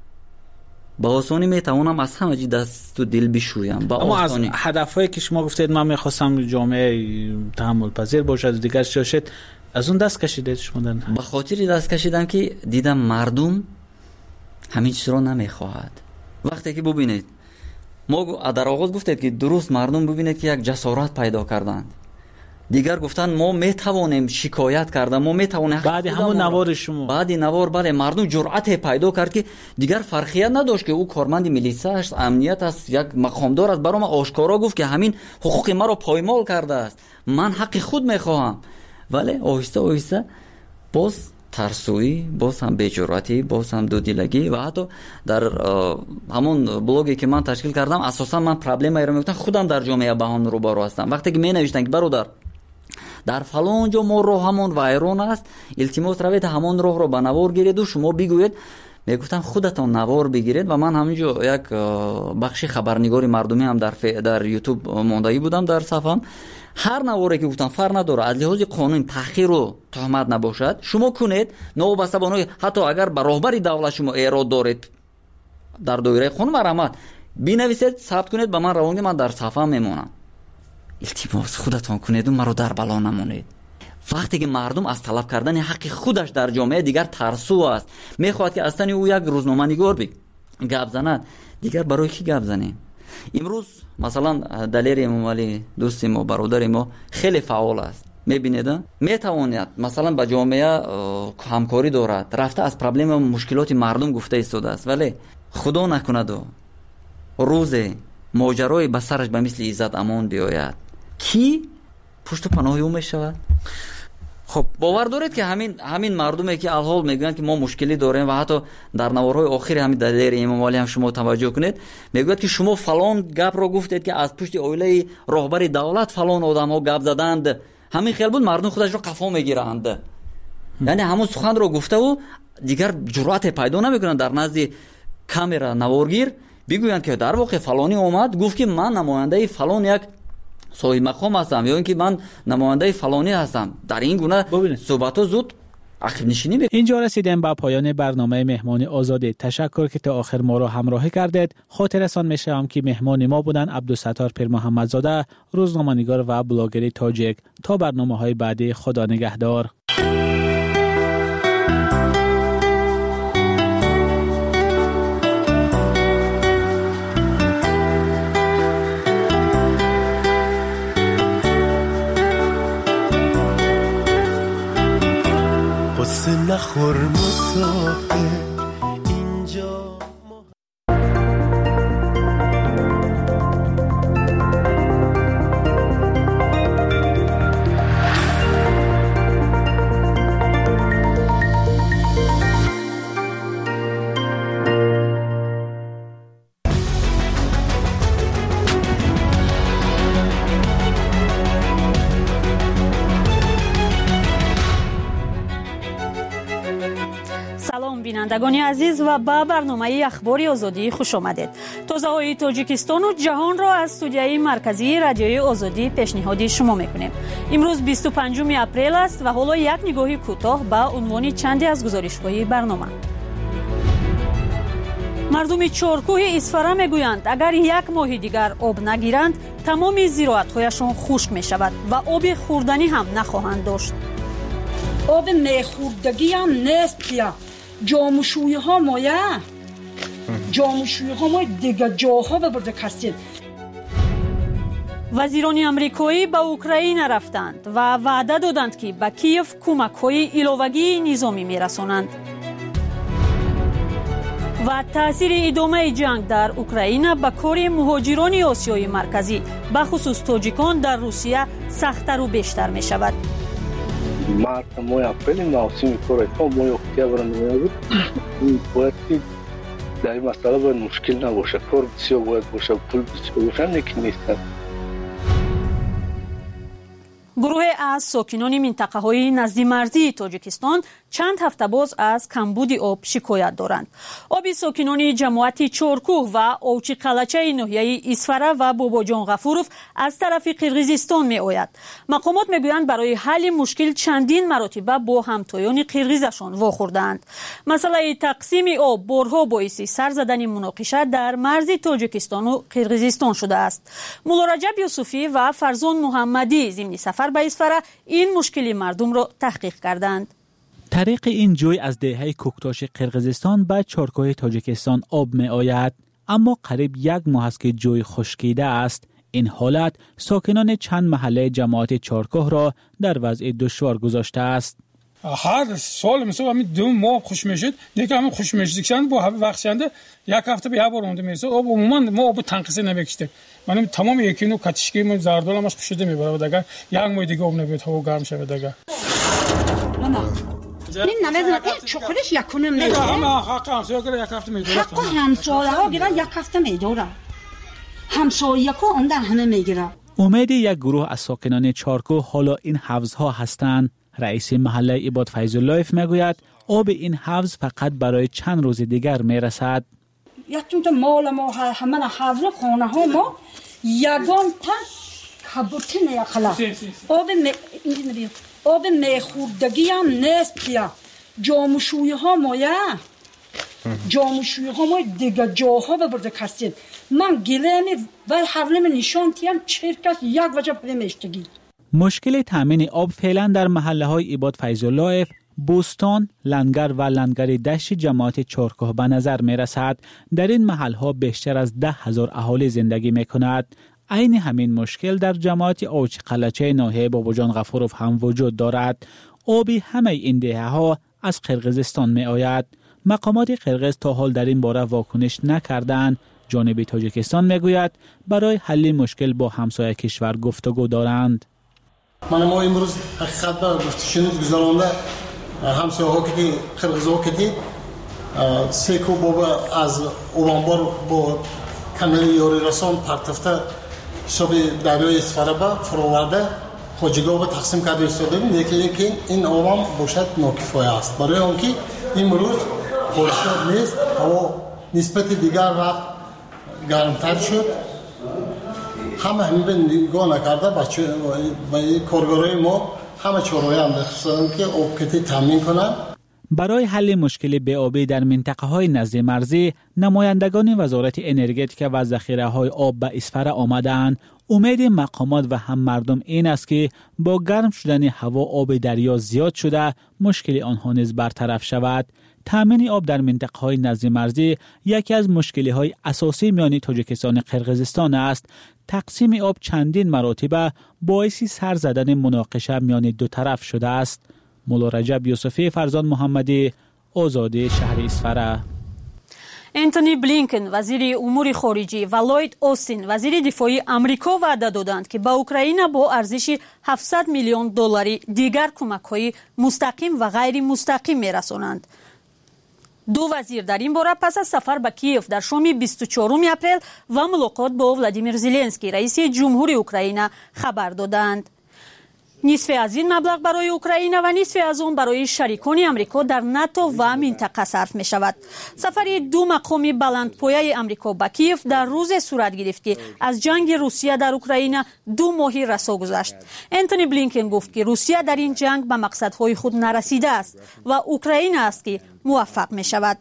با آسانی میتوانم از همه چی دست و دل بشویم. با اما آسانی. از هدفهایی که شما گفتید من میخواستم جامعه تحمل پذیر باشد و دیگر شاشد، از اون دست کشیدید شما؟ در به خاطر دست کشیدم که دیدم مردم همین چیز رو نمیخواهد. وقتی که ببینید ما در آغاز گفتید که درست مردم ببینید که یک جسارت پیدا کردند، دیگر گفتن ما میتوانیم شکایت کردن، ما میتوانیم بعد همون نوار شما بعد نوار بله مردم جرأت پیدا کرد که دیگر فرقیت نداشت که او کارمند میلیسا است، امنیت است، یک مقامدار است، برام آشکارا گفت که همین حقوق ما رو پایمال کرده است، من حق خود میخواهم. ولی آهسته آهسته باز ترسویی، باز هم بی‌جرأتی، باز هم دودیلگی و حتی در همون بلاگی که من تشکیل کردم اساسا من پرابلمی رو میگفتم خودم در جامعه با هم روبرو هستم. وقتی که می نوشتن که برادر در فلان جا ما راه همون وایرون است، التماس روید همون راه رو به نوار گیرید و شما بگویید. میگفتم خودتان نوار بگیرید و من همینجا یک بخشی خبرنگاری مردمی هم در ف... در یوتیوب ماندگی بودم در صفحم. هر نواری که گفتم فرق نداره، از لحاظ قانون تحقیر و تهمت نباشد شما کنید، نوبسته بانوی حتی اگر به راهبری دولت شما ایراد دارید در دایره قانون مرحمت بنویسید، ثبت کنید، به من روانگی من در صفحه میمونم. التماس خودتان کنید و مرا در بلا نمونید. وقتی که مردم از طلب کردن حق خودش در جامعه دیگر ترسو است، میخواد که اصلا او یک روزنامه نگار بی گپ زند، دیگر برای کی گپ زنیم؟ امروز مثلا دلیر امام علی دوست ما، برادر ما خیلی فعال است، میبینید میتواند مثلا با جامعه همکاری دارد، رفته از پرابلم و مشکلات مردم گفته ایستاده است، ولی خدا نکند و روز ماجرای به سرش به مثل عزت امان بیاید، کی پشت پناه او میشود؟ خب باور دارید که همین همین مردمی که الحال میگن که ما مشکلی داریم و حتی در نوارهای آخر همین دلیر امام علی هم شما توجه کنید میگوید که شما فلان گپ رو گفتید که از پشت اویله راهبر دولت فلان آدم ها گپ زدند، همین خیال بود مردم خودش رو قفا میگیرند. یعنی همون سخن رو گفته و دیگر جرأت پیدا نمیکنن در نزد کامرا نوارگیر بگویند که در واقع فلانی اومد گفت که من نماینده فلان یک صاحب مقام هستم یا اینکه من نماینده فلانی هستم. در این گونه صحبت ها زود عقب نشینی بکنه. اینجا رسیدیم به پایان برنامه مهمان آزادی. تشکر که تا آخر ما را همراهی کردید. خاطرتان می‌شوم که مهمان ما بودن عبدالستار پیر محمدزاده، روزنامه‌نگار و بلاگر تاجیک. تا برنامه‌های بعدی، خدا نگهدار. نخور مسافر بینندگان عزیز و با برنامه اخباری آزادی خوش آمدید. تازه‌های تاجیکستان و جهان را از استودیوی مرکزی رادیوی آزادی پیشنهاد شما میکنیم. امروز بیست و پنجم اپریل است و حالا یک نگاهی کوتاه به عنوان چندی از گزارش‌های برنامه. مردم چارکوه اصفهان میگویند اگر یک ماه دیگر آب نگیرند تمام زراعت‌هایشان خشک میشود و آب خوردنی هم نخواهند داشت. آب میخوردگی هم نیست که جاموشوی ها مایه جاموشوی ها مایه دیگه جاها ببرده کسید. وزیران امریکایی به اوکراین رفتند و وعده دادند که به کیف کمک های ایلاوگی نظامی میرسانند. و تاثیر ادامه جنگ در اوکراین به کار مهاجران آسیای مرکزی به خصوص تاجیکان در روسیه سخت‌تر و بیشتر می شود. مارس ماه اپریل موسم کار تا ماه اکتبر میاد. باید که در این مسئله باید مشکل نباشه. کار بسیار باید باشه، پول بسیار باشه، نیکی نیست. گروه از ساکنان منطقه های نزد مرزی تاجیکستان چند هفته باز از کمبود آب شکایت دارند. آب ساکنان جماعت چارکوه و اوچی قلچه ناحیه اصفهان و باباجان غفوروف از طرف قرقیزستان می آید. مقامات می گویند برای حل مشکل چندین مراتبه با همتایان قرقیزشان واخوردند. مسئله تقسیم آب بارها باعث سر زدن مناقشه در مرز تاجیکستان و قرقیزستان شده است. مولا رجب یوسفی و فرزان محمدی ضمن سفر به اصفهان این مشکلی مردم را تحقیق کردند. طریق این جوی از دهه کوکتاش قرقیزستان به چارکوه تاجیکستان آب می آید، اما قریب یک ماه است که جوی خشکیده است. این حالت ساکنان چند محله جماعت چارکوه را در وضع دشوار گذاشته است. هر سال مثلا همین دو ماه خوش میشد، دیگه همین خوش میشدن با بخشنده یک هفته به یه بار اونده میرسه. آب عموما ما آب تنقیص نمیکشیم. من تمام یکی نو کاتشکی من زردال همش پوشیده میبره دیگه یک ماه دیگه آب نمیاد، هوا گرم شده دیگه. این نمیدونم این چخورش یکونم میده. همه حق همسایه گره یک هفته میداره. حق همسایه ها گیرن یک هفته میداره. همسایه ها اونده همه میگیره. امید یک گروه از ساکنان چارکوه حالا این حوضها هستند. رئیس محله عباد فیض الله میگوید آب این حوض فقط برای چند روز دیگر میرسد. یکتون مال ما همه حوض خانه ها ما یگان تا کبوتین یخلا. آب می آب میخوردگی هم نیست که جاموشوی ها مایه جاموشوی ها مایه دیگه جاها ببرده کسید. من گلهمی و حولم نشان تیم چرکت یک وجه پلی میشتگی. مشکل تامین آب فعلا در محله های عباد فیض الله، بوستان، لنگر و لنگر دشت جماعت چارکوه به نظر می رسد. در این محل ها بیشتر از ده هزار اهالی زندگی می کند. عین همین مشکل در جماعت اوچ قلچه ناحیه باباجان غفوروف هم وجود دارد. آبی همه این دهه ها از قرقیزستان می آید. مقامات قرقیز تا حال در این باره واکنش نکردند. جانب تاجیکستان می گوید برای حل مشکل با همسایه کشور گفتگو دارند. من ما امروز حقیقت به گفتشنود گذارانده همسایه ها که قرقیز ها که سه کو بابا از اوانبار با کانال یاری رسان پرتفته حساب دریای اصفهان با فراورده خواجگاه با تقسیم کرده ایستاده. لیکن این آوام باشد ناکفایه است برای آنکه امروز باشد نیست. هوا نسبت دیگر وقت گرمتر شد. همه همین نگاه نکرده بچه کارگرای ما همه چهارراه هم دستم که آب کتی تامین کنم. برای حل مشکل بی‌آبی در منطقه‌های نزد مرزی، نمایندگان وزارت انرژتیک و ذخیره‌های آب به اسفر آمدند. امید مقامات و هم مردم این است که با گرم شدن هوا آب دریا زیاد شده مشکل آنها نیز برطرف شود. تامین آب در منطقه‌های نزد مرزی یکی از مشکل‌های اساسی میان تاجیکستان و قرقیزستان است. تقسیم آب چندین مراتب باعث سر زدن مناقشه میان دو طرف شده است. مولا رجب یوسفی، فرزان محمدی، آزادی، شهر اسفر. انتونی بلینکن وزیر امور خارجی و لوید اوستین وزیر دفاعی آمریکا وعده دادند که به اوکراین با ارزش هفتصد میلیون دلاری دیگر کمک‌های مستقیم و غیر مستقیم می‌رسانند. دو وزیر در این باره پس از سفر به کیف در شام بیست و چهارم اپریل و ملاقات با ولادیمیر زلنسکی رئیس جمهوری اوکراین خبر دادند. نصف از این مبلغ برای اوکراین و نصف از آن برای شریکان آمریکا در ناتو و منطقه صرف می شود. سفر دو مقامی بلندپایه آمریکا به کیف در روز صورت گرفت که از جنگ روسیه در اوکراین دو ماهی رسا گذشت. انتونی بلینکن گفت که روسیه در این جنگ به مقصدهای خود نرسیده است و اوکراین است که موفق می شود.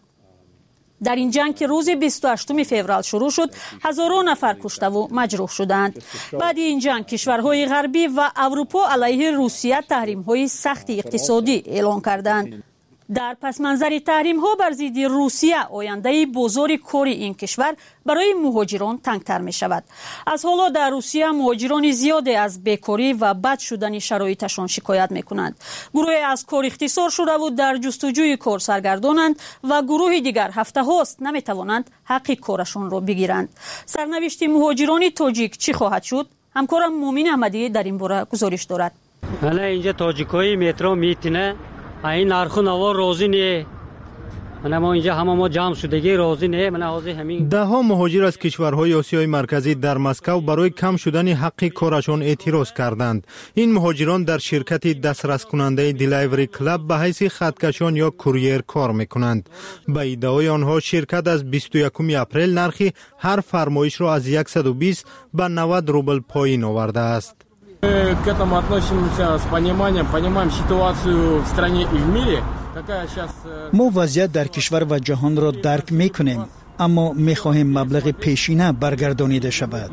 در این جنگ که روز بیست و هشتم فوریه شروع شد، هزاران نفر کشته و مجروح شدند. بعد این جنگ کشورهای غربی و اروپا علیه روسیه تحریم‌های سخت اقتصادی اعلام کردند. در پس منظر تحریم ها بر ضد روسیه آینده بازار کار این کشور برای مهاجران تنگتر می شود. از حالا در روسیه مهاجران زیادی از بیکاری و بد شدن شرایطشان شکایت می کنند. گروه از کار اختصار شده و در جستجوی کار سرگردانند و گروه دیگر هفته هاست نمی توانند حق کارشان را بگیرند. سرنوشت مهاجران تاجیک چی خواهد شد؟ همکارم مومن احمدی در این باره گزارش دارد. حالا اینجا تاجیکای مترو میتونه این نرخ نوا راضی نه. من ما اینجا همه ما جمع شدگی راضی نه. من حاضر همین ده ها مهاجر از کشورهای آسیای مرکزی در مسکو برای کم شدن حق کارشان اعتراض کردند. این مهاجران در شرکت دسترس کننده دیلیوری کلاب به حیث خطکشان یا کوریر کار میکنند. به ادعای آنها شرکت از بیست و یکم اپریل نرخ هر فرمایش را از صد و بیست به نود روبل پایین آورده است. К этому относимся с пониманием, понимаем ситуацию в стране и в мире. ما وضعیت در کشور و جهان را درک میکنیم، اما میخواهیم مبلغ پیشینه برگردانیده شود.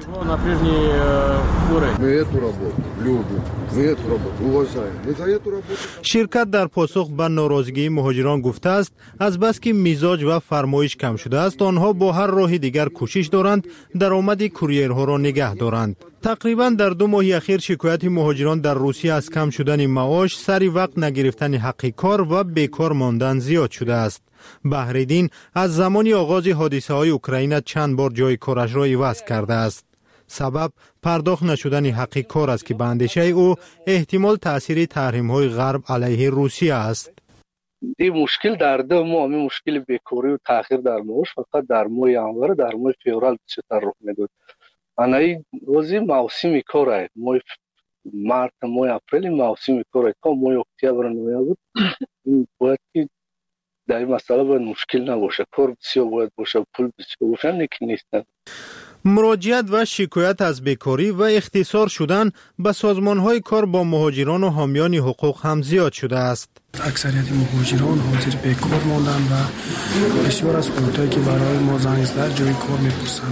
شرکت در پاسخ به ناراضگی مهاجران گفته است از بس که میزاج و فرمایش کم شده است آنها با هر راه دیگر کوشش دارند درآمد کوریرها را نگه دارند. تقریبا در دو ماه اخیر شکایت مهاجران در روسیه از کم شدن معاش، سری وقت نگرفتن حق کار و بیکار ماندن زیاد شده است. بحرالدین از زمان آغاز حادثه های اوکراین چند بار جای کارش را عوض کرده است. سبب پرداخت نشدن حق کار است که به اندیشه او احتمال تأثیر تحریم های غرب علیه روسیه است. این مشکل در دو ماه، این مشکل بیکاری و تأخیر در معاش فقط در ماه ینور، در ماه فوریه بیشتر رخ میداد. این روزی موسم کار است. ماه مارس، ماه اپریل موسم کار است. تا ماه اکتبر نوامبر باید که در این مسئله باید مشکل نباشه. کار بسیار باید باشه، پول بسیار باشه، نیکی نیست. مراجعت و شکایت از بیکاری و اختصار شدن به سازمان‌های کار با مهاجران و حامیان حقوق هم زیاد شده است. اکثریت مهاجران حاضر بیکار ماندن و بسیار از خودتایی که برای ما زنگ زده جای کار می‌پرسند.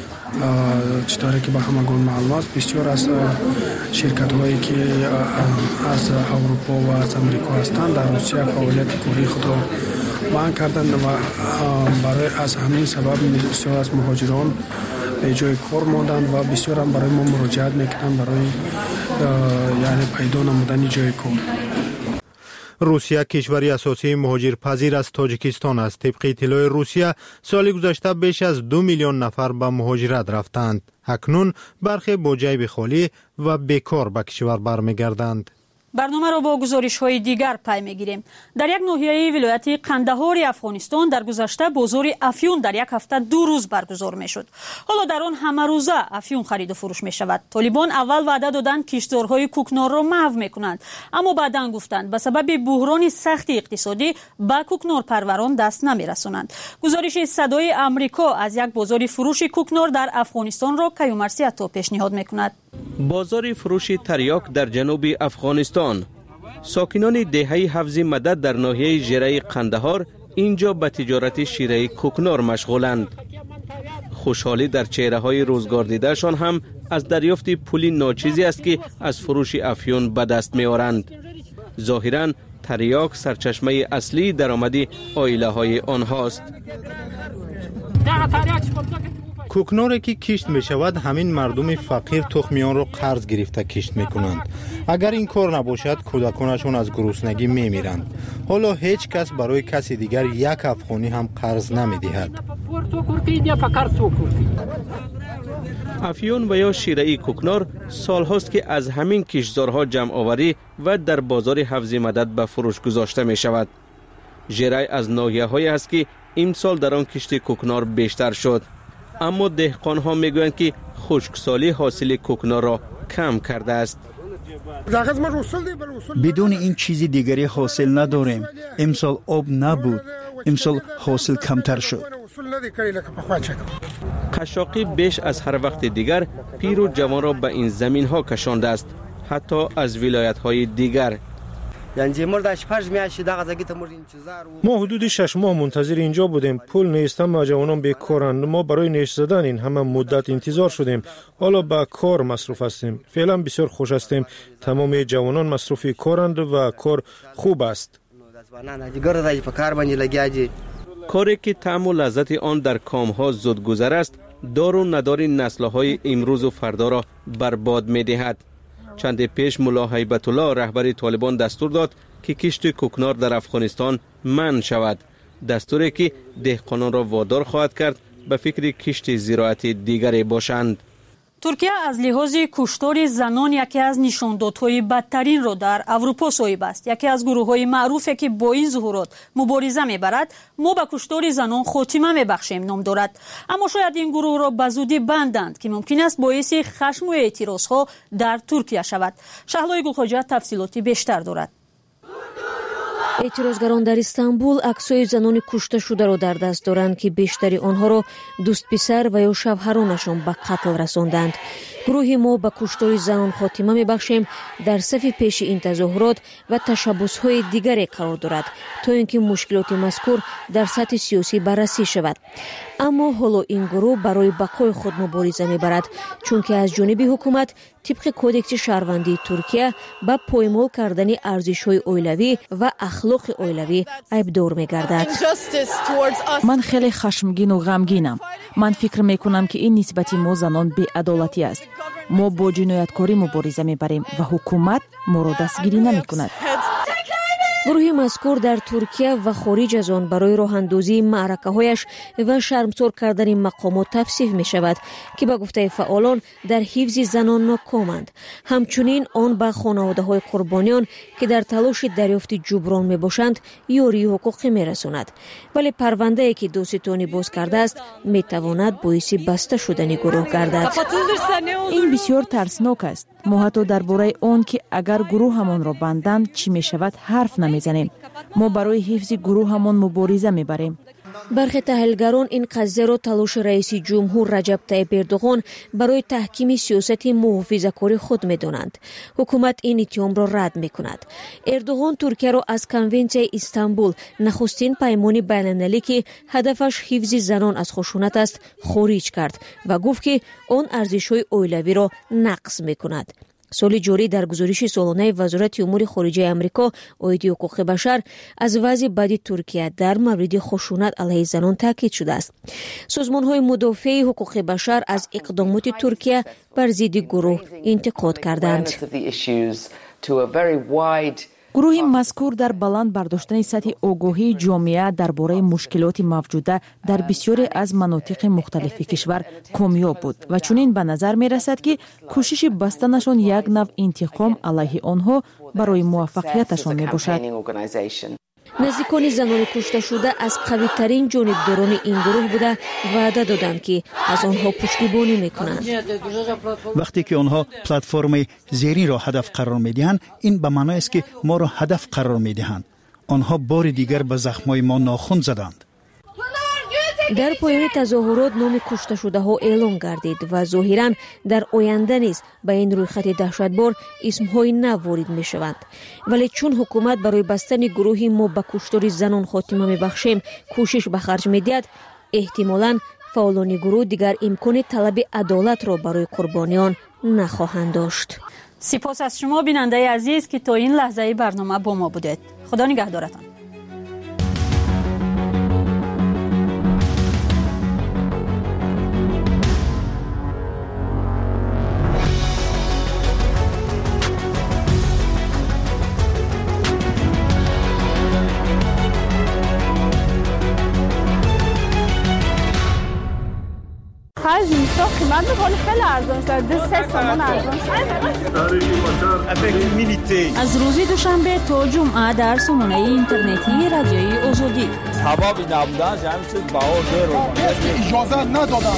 چطوری که به همگان معلوم است بسیار از شرکت هایی که از اروپا و از امریکا هستند در روسیه فعالیت کاری خود را منع کردند و برای از همین سبب بسیار از مهاجران به جای کار ماندند و بسیار هم برای ما مراجعت میکنند برای یعنی پیدا نمودن جای کار. روسیه کشوری اساسی مهاجر پذیر از تاجیکستان است. طبق اطلاع روسیه سال گذشته بیش از دو میلیون نفر به مهاجرت رفتند. اکنون برخی با جیب خالی و بیکار به کشور برمیگردند. برنامه را با گزارش های دیگر پی میگیریم. در یک ناحیه ولایت قندهار افغانستان در گذشته بازار افیون در یک هفته دو روز برگزار می شد. حالا در آن همه روزه افیون خرید و فروش می شود. طالبان اول وعده دادند کشتزارهای کوکنار را محو می کنند، اما بعداً گفتند به سبب بحران سخت اقتصادی به کوکنار پروران دست نمی رسانند. گزارش صدای آمریکا از یک بازار فروش کوکنار در افغانستان را کیومرثی عطا پیشنهاد می کند. بازار فروش تریاک در جنوب افغانستان ساکنان دهه حفظ مدد در ناحیه ژره قندهار اینجا به تجارت شیره کوکنار مشغولند. خوشحالی در چهره های روزگار دیدهشان هم از دریافت پولی ناچیزی است که از فروش افیون به دست می آورند. ظاهراً تریاک سرچشمه اصلی درآمدی عائله های آنهاست. کوکناری که کشت می شود همین مردم فقیر تخمیان را قرض گرفته کشت می کنند. اگر این کار نباشد کودکانشان از گرسنگی می میرند. حالا هیچ کس برای کسی دیگر یک افغانی هم قرض نمی دهد. افیون و یا شیره کوکنار سال هاست که از همین کشتزارها جمع آوری و در بازار حفظ مدد به فروش گذاشته می شود. ژره از ناحیه هایی است که امسال در آن کشت کوکنار بیشتر شد. اما دهقان ها می گویند که خشکسالی حاصل کوکنار را کم کرده است. بدون این چیزی دیگری حاصل نداریم. امسال آب نبود. امسال حاصل کمتر شد. قشاقی بیش از هر وقت دیگر پیر و جوان را به این زمین ها کشانده است، حتی از ولایت های دیگر. ما حدود شش ماه منتظر اینجا بودیم. پول نیستم و جوانان بیکارند. ما برای نیش زدن این همه مدت انتظار شدیم. حالا به کار مصروف هستیم. فعلا بسیار خوش هستیم. تمام جوانان مصروف کارند و کار خوب است. کاری که طعم و لذت آن در کام ها زود گذر است، دار و ندار نسل های امروز و فردا را برباد می دهد. چند پیش ملا هیبت الله رهبر طالبان دستور داد که کشت کوکنار در افغانستان منع شود، دستوری که دهقانان را وادار خواهد کرد به فکر کشت زراعت دیگری باشند. ترکیه از لحاظ کشتار زنان یکی از نشاندادهای بدترین را در اروپا صاحب است. یکی از گروه‌های معروفی که با این ظهورات مبارزه می‌برد، ما به کشتار زنان خاتمه می‌بخشیم نام دارد. اما شاید این گروه را به زودی بندند که ممکن است باعث خشم و اعتراضها در ترکیه شود. شهلای گلخواجه تفصیلاتی بیشتر دارد. اعتراضگران در استانبول عکسای زنان کشته شده را در دست دارند که بیشتری آنها را دوست پسر و یا شوهرانشان به قتل رساندند. گروه ما به کشتار زنان خاتمه می‌بخشیم در صف پیش این تظاهرات و تشبس‌های دیگری قرار دارد تا اینکه مشکلات مذکور در سطح سیاسی بررسی شود. اما حالا این گروه برای بقای خود مبارزه می‌برد، چون که از جانب حکومت طبق کودکس شهروندی ترکیه با پایمال کردن ارزش‌های اولوی و اخلاق اولوی عیبدار می‌گردد. من خیلی خشمگین و غمگینم. من فکر می‌کنم که این نسبت ما زنان بی‌عدالتی است. ما با جنایتکاری مبارزه می‌بریم و حکومت ما را دستگیری نمی‌کند. گروه مذکور در ترکیه و خارج از آن برای راه اندازی معرکه‌هایش و شرمسار کردن مقامات توصیف می شود که به گفته فعالان در حفظ زنان ناکامند. همچنین آن به خانواده‌های قربانیان که در تلاش دریافت جبران می باشند یاری حقوقی می رساند. ولی پرونده‌ای که داستانی باز کرده است می تواند باعث بسته شدن گروه گردد. این بسیار ترسناک است. ما حتی درباره آن که اگر گروه همان را بندند چی می شود حرف نمیزنیم. ما برای حفظ گروه همان مبارزه میبریم. برخی تحلیلگران این قضیه را تلاش رئیس جمهور رجب طیب اردوغان برای تحکیم سیاست محافظه‌کار خود می‌دانند. حکومت این اتهام را رد می‌کند. اردوغان ترکیه را از کنونسیون استانبول، نخستین پیمان بین‌المللی که هدفش حفظ زنان از خشونت است، خارج کرد و گفت که آن ارزش‌های اولوی را نقض می‌کند. سال جاری در گزارش سالانه وزارت امور خارجه آمریکا عاید حقوق بشر از وضع بد ترکیه در مورد خشونت علیه زنان تاکید شده است. سازمان‌های مدافع حقوق بشر از اقدامات ترکیه بر ضد گروه انتقاد کردند. گروه مذکور در بلند برداشتن سطح آگاهی جامعه درباره مشکلات موجوده در بسیاری از مناطق مختلف کشور کامیاب بود و چنین به نظر می رسد که کوشش بستنشان یک نوع انتقام علیه آنها برای موفقیتشان می باشد. نزدیکان زنان کشته شده از قوی ترین جانبداران این گروه بوده وعده دادند که از آنها پشتیبانی میکنند. وقتی که آنها پلتفرم زیرین را هدف قرار میدهند، این به معنی است که ما را هدف قرار میدهند. آنها بار دیگر به زخمای ما ناخن زدند. در پایان تظاهرات نام کشته شده ها اعلام گردید و ظاهراً در آینده نیز به این رویخط دهشتبار اسم های نو وارد می شوند. ولی چون حکومت برای بستن گروهی ما به کشتار زنان خاتمه می بخشیم کوشش به خرج می دهد، احتمالاً فعالان گروه دیگر امکان طلب عدالت را برای قربانیان نخواهند داشت. سپاس از شما بیننده عزیز که تا این لحظه برنامه با ما بودید. خدا نگهدارتان. خرج نیستا قیمت میکنه خیلی ارزان شد. دو سه سامان ارزان شد. از روز دوشنبه تا جمعه در سامانه اینترنتی رادیوی آزادی. سبب نبودن همین چیز باور درو. اجازه ندادن.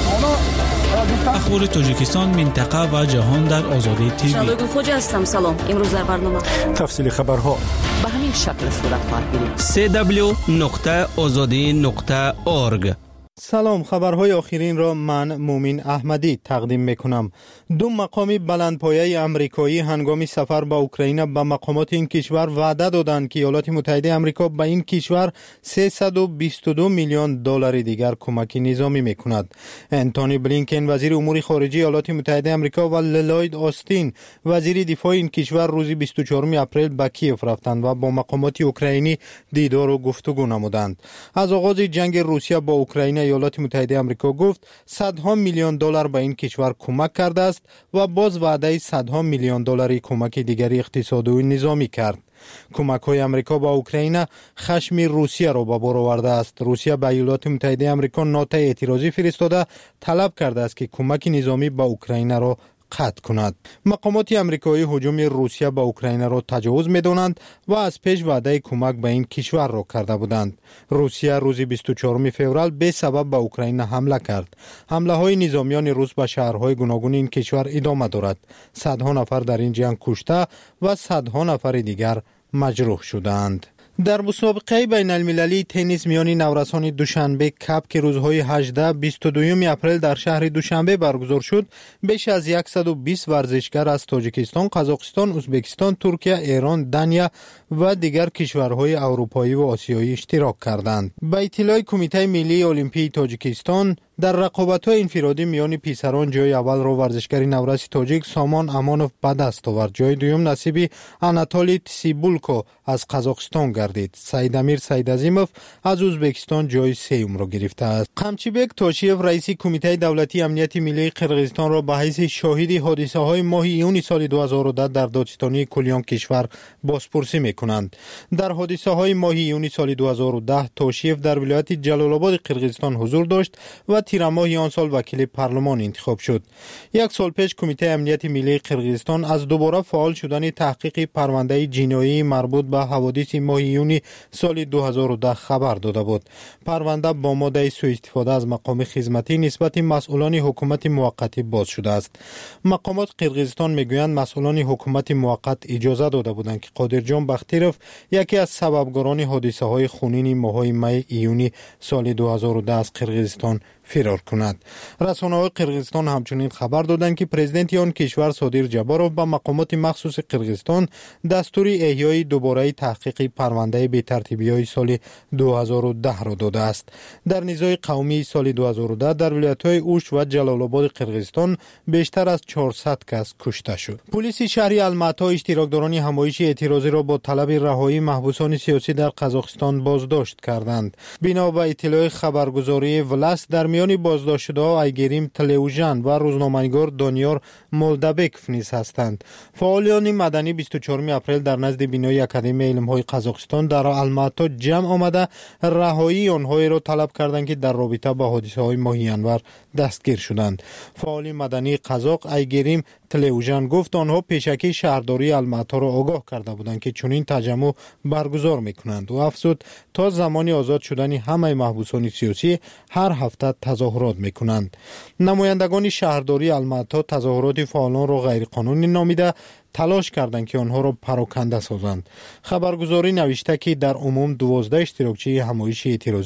اخبار تاجیکستان، منطقه و جهان در آزادی تیوی. شادو خوج هستم. سلام. امروز در برنامه تفصیل خبرها به همین شکل صورت خواهد گرفت. سی دبلیو نقطه آزادی نقطه اورگ. سلام، خبرهای آخرین را من مومین احمدی تقدیم میکنم. دو مقام بلندپایه امریکایی هنگام سفر به اوکراین به مقامات این کشور وعده دادند که ایالات متحده آمریکا به این کشور سیصد و بیست و دو میلیون دلار دیگر کمک نظامی میکند. انتونی بلینکن وزیر امور خارجه ایالات متحده آمریکا و للوید آستین وزیر دفاع این کشور روز بیست و چهارم اپریل به کیف رفتند و با مقامات اوکراینی دیدار و گفتگو نمودند. از آغاز جنگ روسیه با اوکراین ایالات متحده آمریکا گفت صدها میلیون دلار به این کشور کمک کرده است و باز وعده صدها میلیون دلاری کمک دیگری اقتصادی و نظامی کرد. کمک های امریکا با اوکراین خشم روسیه را به بار آورده است. روسیه به ایالات متحده آمریکا نوت اعتراضی فرستاده طلب کرده است که کمک نظامی به اوکراین را قطع کند. مقامات امریکایی هجوم روسیه به اوکراین را تجاوز می‌دانند و از پیش وعده کمک به این کشور را کرده بودند. روسیه روز بیست و چهارم فوریه به سبب به اوکراین حمله کرد. حمله های نظامیان روس به شهرهای گوناگون این کشور ادامه دارد. صدها نفر در این جنگ کشته و صدها نفر دیگر مجروح شدند. در مسابقه بین المللی تنیس میان نورسان دوشنبه کپ که روزهای هجده بیست و دو اپریل در شهر دوشنبه برگزار شد، بیش از صد و بیست ورزشگر از تاجیکستان، قزاقستان، ازبکستان، ترکیه، ایران، دنیا و دیگر کشورهای اروپایی و آسیایی اشتراک کردند. به اطلاع کمیته ملی المپی تاجیکستان، در رقابت‌های انفرادی میان پیسران جای اول را ورزشگر نورس تاجیک سامان امانوف به دست آورد. جای دوم نصیب اناتولی تسیبولکو از قزاقستان گردید. سعید امیر سیدعظیموف از ازبکستان جای سوم را گرفته است. قمچیبک تاشیف رئیس کمیته دولتی امنیت ملی قرقیزستان را به حیث شاهد حادثه‌های ماه ایون سال دو هزار و ده در دادستانی کلیان کشور بازپرسی می‌کنند. در حادثه‌های ماه ایون سال دو هزار و ده تاشیف در ولایت جلال آباد قرقیزستان حضور داشت و تیر ماه آن سال وکیل پارلمان انتخاب شد. یک سال پیش کمیته امنیت ملی قرقیزستان از دوباره فعال شدن تحقیق پرونده جنایی مربوط به حوادث ماه ایون سال دو هزار و ده خبر داده بود. پرونده با ماده سوء استفاده از مقام خدمتی نسبت مسئولان حکومت موقتی باز شده است. مقامات قرقیزستان میگویند مسئولان حکومت موقت اجازه داده بودند که قادرجان بختیروف یکی از سببگاران حادثه های خونین ماه می ایونی سال دو هزار و ده از قرقیزستان فرار کند. رسانه‌های قرقیزستان همچنین خبر دادند که پرزیدنت آن کشور صادر جبارov به مقامات مخصوص قرقیزستان دستور احیای دوباره تحقیق پرونده بی‌ترتیبی‌های سال دو هزار و ده را داده است. در نزاع قومی سال دو هزار و ده در ولایت‌های اوش و جلال آباد قرقیزستان بیشتر از چهارصد کس کشته شد. پلیس شهر الماتا اشتراکداران همایش اعتراضی را با طلب رهایی محبوسان سیاسی در قزاقستان بازداشت کردند. بنا به اطلاع خبرگزاری ولاس در میان بازداشت شده‌ها ایگریم تلویژن و روزنامه‌نگار دانیار مولدابکف نیز هستند. فعالان مدنی بیست و چهارم اپریل در نزد بینای اکادمی علم‌های قزاقستان در الماتا جمع آمده رهایی آنها را طلب کردند که در رابطه با حادثه‌های ماه ینور دستگیر شدند. فعال مدنی قزاق ایگریم تلویژن گفت آنها پیشکی شهرداری الماتا را آگاه کرده بودند که چنین تجمع برگزار می‌کنند و افزود تا زمانی آزاد شدن همه محبوسان سیاسی هر هفته تظاهرات می‌کنند. نمایندگان شهرداری الماتا تظاهرات فعالان را غیرقانونی نامیده تلاش کردند که آنها را پراکنده سازند. خبرگزاری نوشته که در عموم دوازده اشتراکچی همایش اعتراضی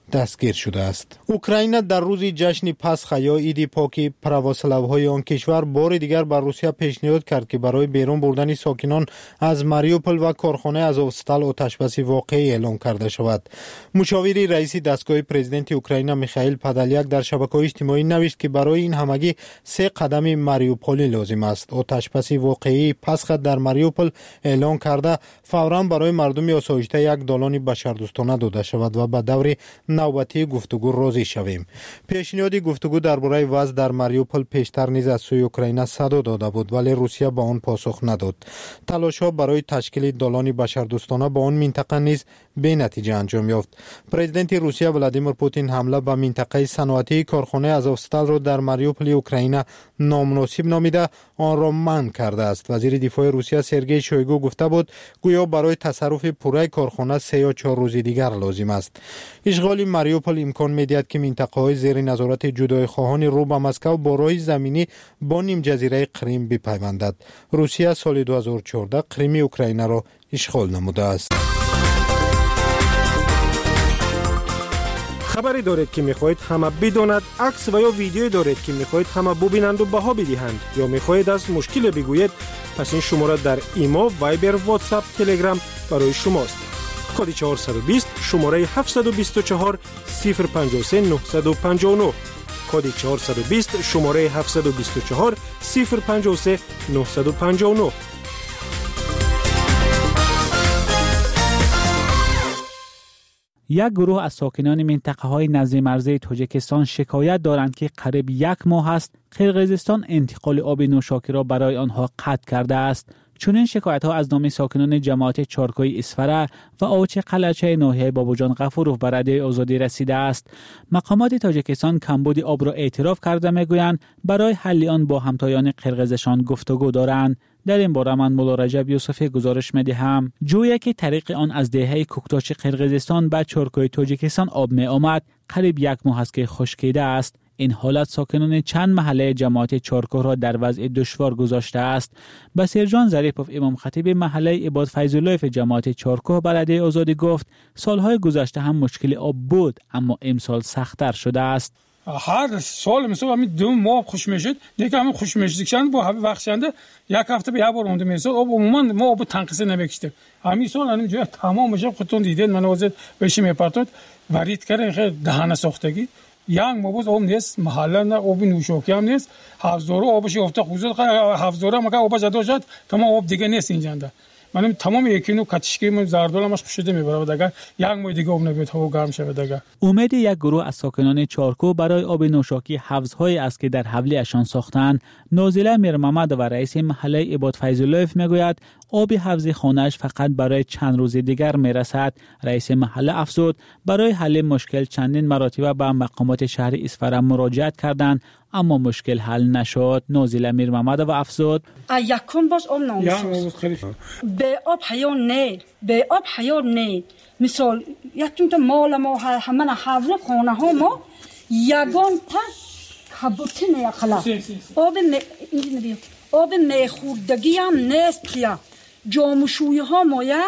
دستگیر شده است. اوکراین در روز جشن پسخ یا عید پاک پرواسلوهای آن کشور بار دیگر بر روسیه پیشنهاد کرد که برای بیرون بردن ساکنان از ماریوپول و کارخانه آزوفستال آتشبس واقعی اعلام کرده شود. مشاوری رئیس دستگاه پرزیدنت اوکراین میخائیل پادالیاک در شبکه‌های اجتماعی نوشت که برای این همگی سه قدم ماریوپولی لازم است. آتشبس واقعی پسخ در ماریوپول اعلان کرده فوراً برای مردم آسایشته یک دالان بشردوستانه داده شود و به دور نوبتی گفتگو راضی شویم. پیشنهاد گفتگو درباره وضع در ماریوپول پیشتر نیز از سوی اوکراین صدا داده بود ولی روسیه به آن پاسخ نداد. تلاش‌ها برای تشکیل دالان بشردوستانه با آن منطقه نیز بی نتیجه انجام یافت. پرزیدنت روسیه ولادیمیر پوتین حمله به منطقه صنعتی کارخانه آزوفستال را در ماریوپول اوکراین نامناسب نامیده آن را منع کرده است. وزیر دفاع روسیه سرگئی شویگو گفته بود گویا برای تصرف پوره کارخانه سه یا چهار روز دیگر لازم است. اشغال ماریوپول امکان می‌دهد که منطقه‌های زیر نظارت جدای خواهان رو به مسکو با راه زمینی با نیم جزیره کریم بپیوندد. روسیه سال دو هزار و چهارده کریم اوکراین را اشغال نموده است. خبری دارید که میخواهید همه بداند، عکس و یا ویدیویی دارید که میخواهید همه ببینند و بها بدهند یا میخواهید از مشکل بگویید، پس این شماره در ایما، وایبر، واتساپ، تلگرام برای شماست. کد چهارصد و بیست شماره هفتصد و بیست و چهار صفر پنجاه و سه نهصد و پنجاه و نه. کد چهارصد و بیست شماره هفتصد و بیست و چهار صفر پنجاه و سه نهصد و پنجاه و نه. یک گروه از ساکنان منطقه های نزد مرزی تاجیکستان شکایت دارند که قریب یک ماه است قرقیزستان انتقال آب نوشاکی را برای آنها قطع کرده است. چنین شکایت ها از نام ساکنان جماعت چارکوی اسفره و آوچ قلعچه ناحیه بابوجان غفوروف به رده آزادی رسیده است. مقامات تاجیکستان کمبود آب را اعتراف کرده میگویند برای حل آن با همتایان قرقیزشان گفتگو دارند. در این باره من مولا رجب یوسفی گزارش می‌دهم. جویی که طریق آن از دهه کوکتاچ قرقیزستان به چارکوی تاجیکستان آب می آمد قریب یک ماه است که خشکیده است. این حالت ساکنان چند محله جماعت چارکوه را در وضع دشوار گذاشته است. بصیر جان ظریفوف امام خطیب محله عباد فیض‌الله جماعت چارکوه بلده آزادی گفت سالهای گذشته هم مشکل آب بود اما امسال سخت‌تر شده است. هر سال مثلا همین دو ماه خوش میشد دیگه همین خوش میشدن با وقتشنده یک هفته به یه بار اونده میشد آب عموما ما آب تنقیص نمیکشیم. همین سال همین جای تمام میشه خودتون دیدید من واسه بهش میپرتود ورید کردن خیلی دهانه سوختگی یانگ مبوز آب نیست محله نه آب نوشاکی هم نیست حفظ‌دارو آبش افته خوزد حفظ‌دارو مگه آب جدا شد تمام آب دیگه نیست اینجا. من تمام یکینو کاتشکی من زاردولمش خوشیده میبره دیگه یک ماه دیگه آب نبید هوا گرم شود دیگه. امید یک گروه از ساکنان چارکو برای آب نوشاکی حوض‌های است که در حولی اشان ساختند. نازله میر محمد و رئیس محله عباد فیض‌الله میگوید آب حوض خانه‌اش فقط برای چند روز دیگر میرسد. رئیس محله افزود برای حل مشکل چندین مراتب به مقامات شهر اسفره مراجعت کردند اما مشکل حل نشد. نازله میر محمد و افزود یکم باز آب ناموس به آب حیات نه به آب حیات نه مثال یکم تا مال ما همه حوله خانه ها ما یگان تا کبوتی نه خلا آب نه آب میخوردگی هم نیست که جاموشوی ها ما یا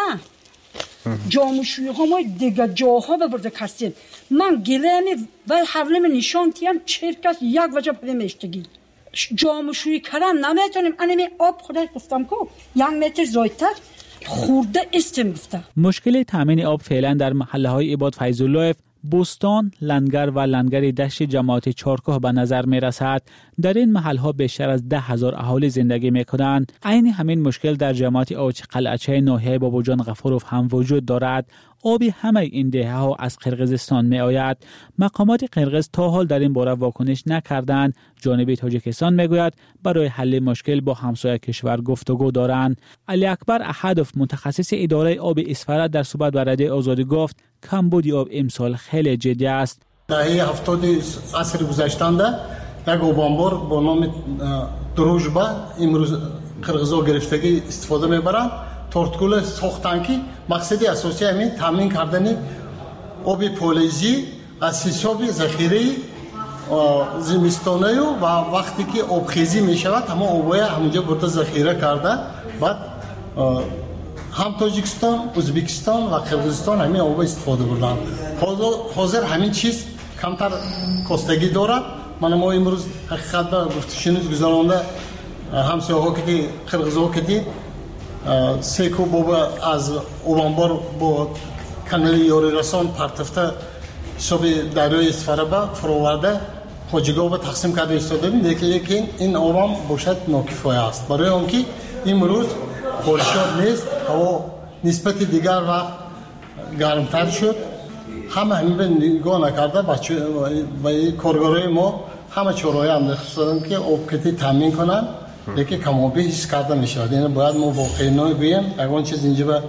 جاموشوی ها ما دیگه جاها ببرده کسید من گلمی و حوله من نشان تیم چرکس یک وجه بده میشتگی جاموشوی کردن نمیتونیم انمی آب خودش گفتم که یک متر زایتر خورده استم گفته. مشکل تامین آب فعلا در محله های عباد فیض‌الله، بوستان، لنگر و لنگر دشت جماعت چارکوه به نظر می رسد. در این محل ها بیشتر از ده هزار اهالی زندگی می کنند. عین همین مشکل در جماعت آوچ قلعچه ناحیه بابوجان غفوروف هم وجود دارد. آبی همه این دهه ها از قرقیزستان می آید. مقامات قرقیز تا حال در این باره واکنش نکردند. جانب تاجیکستان می گوید برای حل مشکل با همسایه کشور گفتگو دارند. علی اکبر احدوف متخصص اداره آب اسفره در صحبت با رادیو آزادی گفت کمبود آب امسال خیلی جدی است. دهه هفتاد عصر گذشته‌نده یک آبانبار با نام دروژبا امروز قرقیزها گرفتگی استفاده میبرند. تورتکول ساختن که مقصدی اساسی همین تامین کردن آب پولیزی از حساب ذخیره زمستانه و وقتی که آبخیزی می شود تمام آبای همونجا برده ذخیره کرده بعد هم تاجیکستان، ازبکستان و قرقیزستان همین آب استفاده بردن. حاضر همین چیز کمتر کاستگی دارد. من ما امروز حقیقت به گفتشنیز گذرانده همسایه‌ها که قرقیزها که سه کو بابا از اوانبار با کانال یاری رسان پرتفته حساب دریای اسفره با فراورده خواجگاه با تقسیم کرده ایستاده بیم، لیکن این آرام باشد ناکفایه است. برای آنکه امروز خورشید نیست، هوا نسبت دیگر وقت گرمتر شد. همه همین به نگاه نکرده بچه و کارگرای ما همه چهارای انداخته شدن که آب کتی تامین کنن، لیکن کمابی حس کرده میشود. یعنی باید ما واقعی نگوییم، اگر چیز اینجا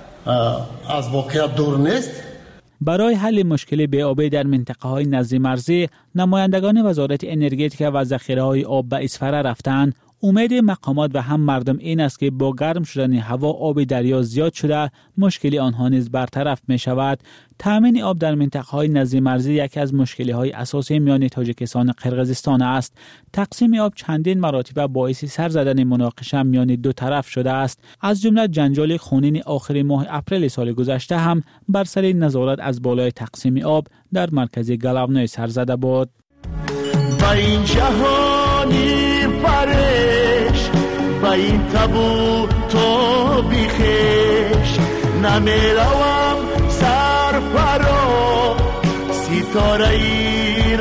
از واقعیت دور نیست. برای حل مشکل بی‌آبی در منطقه‌های نزد مرزی، نمایندگان وزارت انرژتیک و ذخیره‌های آب به اصفهان رفتند. امید مقامات و هم مردم این است که با گرم شدن هوا آب دریا زیاد شده مشکلی آنها نیز برطرف می شود. تامین آب در منطقه‌های نزد مرزی یکی از مشکل‌های اساسی میان تاجیکستان و قرقیزستان است. تقسیم آب چندین مراتب باعث سر زدن مناقشه میان دو طرف شده است. از جمله جنجال خونین آخر ماه اپریل سال گذشته هم بر سر نظارت از بالای تقسیم آب در مرکز گلاونای سر زده بود. با این جهانی پرش با این تابو تو بیخش نمیروم سر پرو ستاره ای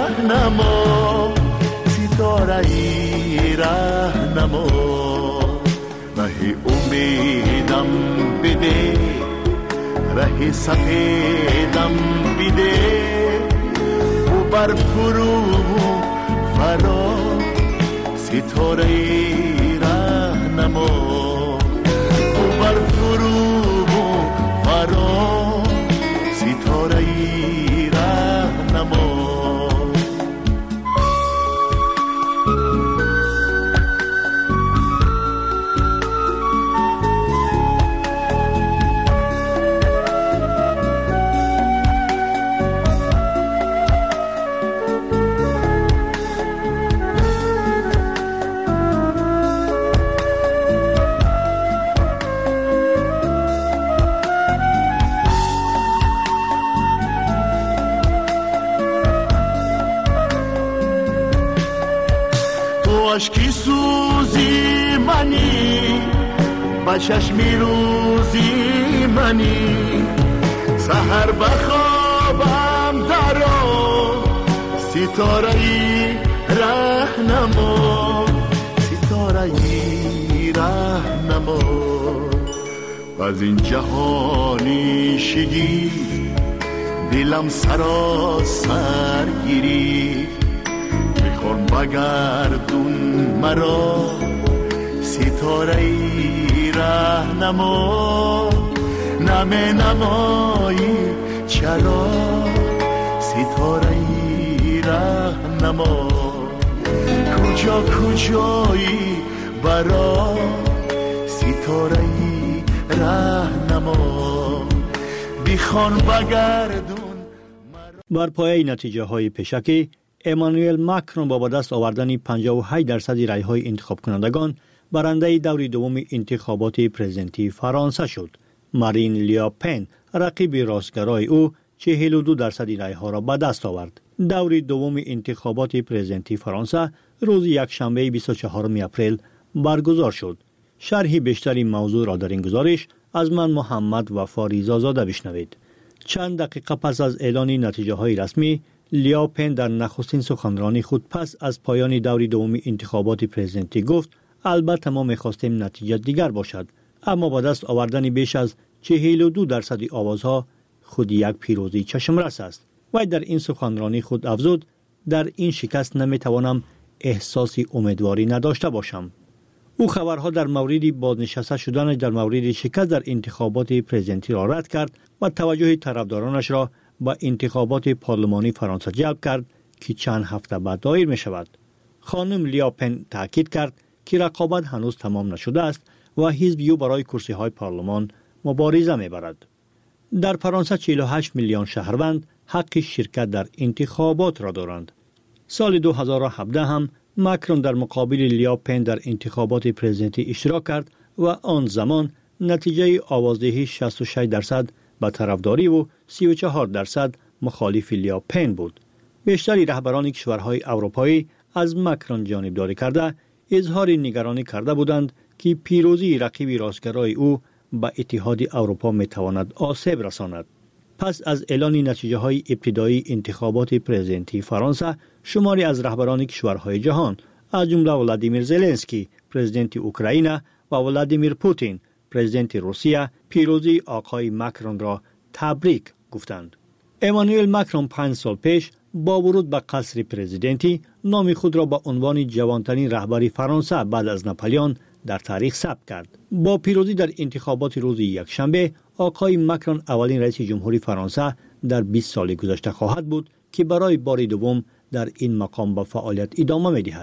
رهنما ستاره ای رهنما راه امیدم بده راه سفیدم بده و بر فرو فرا ستاره ای رهنما و بر فرو فرا ستاره ای رهنما عشقی سوزی منی با چشمی روزی منی سحر بخوابم درو ستاره ای رهنما ستاره ای رهنما از این جهانی شگی دلم سراسر گیری میخوان بگردون مرا ستاره ای رهنما نمی نمایی چرا ستاره ای رهنما کجا کجایی برا ستاره ای رهنما بیخوان بگردون بر پایه نتیجه های پیشکی امانوئل ماکرون با به دست آوردن پنجاه و هشت درصد رای های انتخاب کنندگان برنده دور دوم انتخابات پرزیدنتی فرانسه شد. مارین لیاپن رقیب راستگرای او چهل و دو درصد رای ها را به دست آورد. دور دوم انتخابات پرزیدنتی فرانسه روز یکشنبه بیست و چهارم اپریل برگزار شد. شرح بیشتری موضوع را در این گزارش از من محمد وفاریزا زاده بشنوید. چند دقیقه پس از اعلان نتیجه های رسمی، لیاپن در نخستین سخنرانی خود پس از پایان دور دوم انتخابات پرزیدنتی گفت البته ما می‌خواستیم نتیجه دیگر باشد، اما با دست آوردن بیش از چهل و دو درصد آوازها خود یک پیروزی چشمرس است. و در این سخنرانی خود افزود در این شکست نمیتوانم احساس امیدواری نداشته باشم. او خبرها در مورد بازنشسته شدن در مورد شکست در انتخابات پرزیدنتی را رد کرد و توجه طرفدارانش را به انتخابات پارلمانی فرانسه جلب کرد که چند هفته بعد دایر می شود. خانم لیاپن تاکید کرد که رقابت هنوز تمام نشده است و حزب یو برای کرسی های پارلمان مبارزه می برد. در فرانسه چهل و هشت میلیون شهروند حق شرکت در انتخابات را دارند. سال دو هزار و هفده هم ماکرون در مقابل لیاپن در انتخابات پرزیدنتی اشتراک کرد و آن زمان نتیجه آوازدهی شصت و شش درصد به طرفداری و سی و چهار درصد مخالف لیاپن بود. بیشتری رهبران کشورهای اروپایی از مکرون جانبداری کرده اظهار نگرانی کرده بودند که پیروزی رقیب راستگرای او به اتحاد اروپا میتواند آسیب رساند. پس از اعلان نتیجه های ابتدایی انتخابات پرزیدنتی فرانسه، شماری از رهبران کشورهای جهان از جمله ولادیمیر زلنسکی پرزیدنت اوکراین و ولادیمیر پوتین پرزیدنت روسیه پیروزی آقای مکرون را تبریک گفتند. امانوئل مکرون پنج سال پیش با ورود به قصر پرزیدنتی نام خود را به عنوان جوانترین رهبر فرانسه بعد از ناپلیون در تاریخ ثبت کرد. با پیروزی در انتخابات روز یکشنبه، آقای مکرون اولین رئیس جمهوری فرانسه در بیست سال گذشته خواهد بود که برای بار دوم در این مقام به فعالیت ادامه می‌دهد.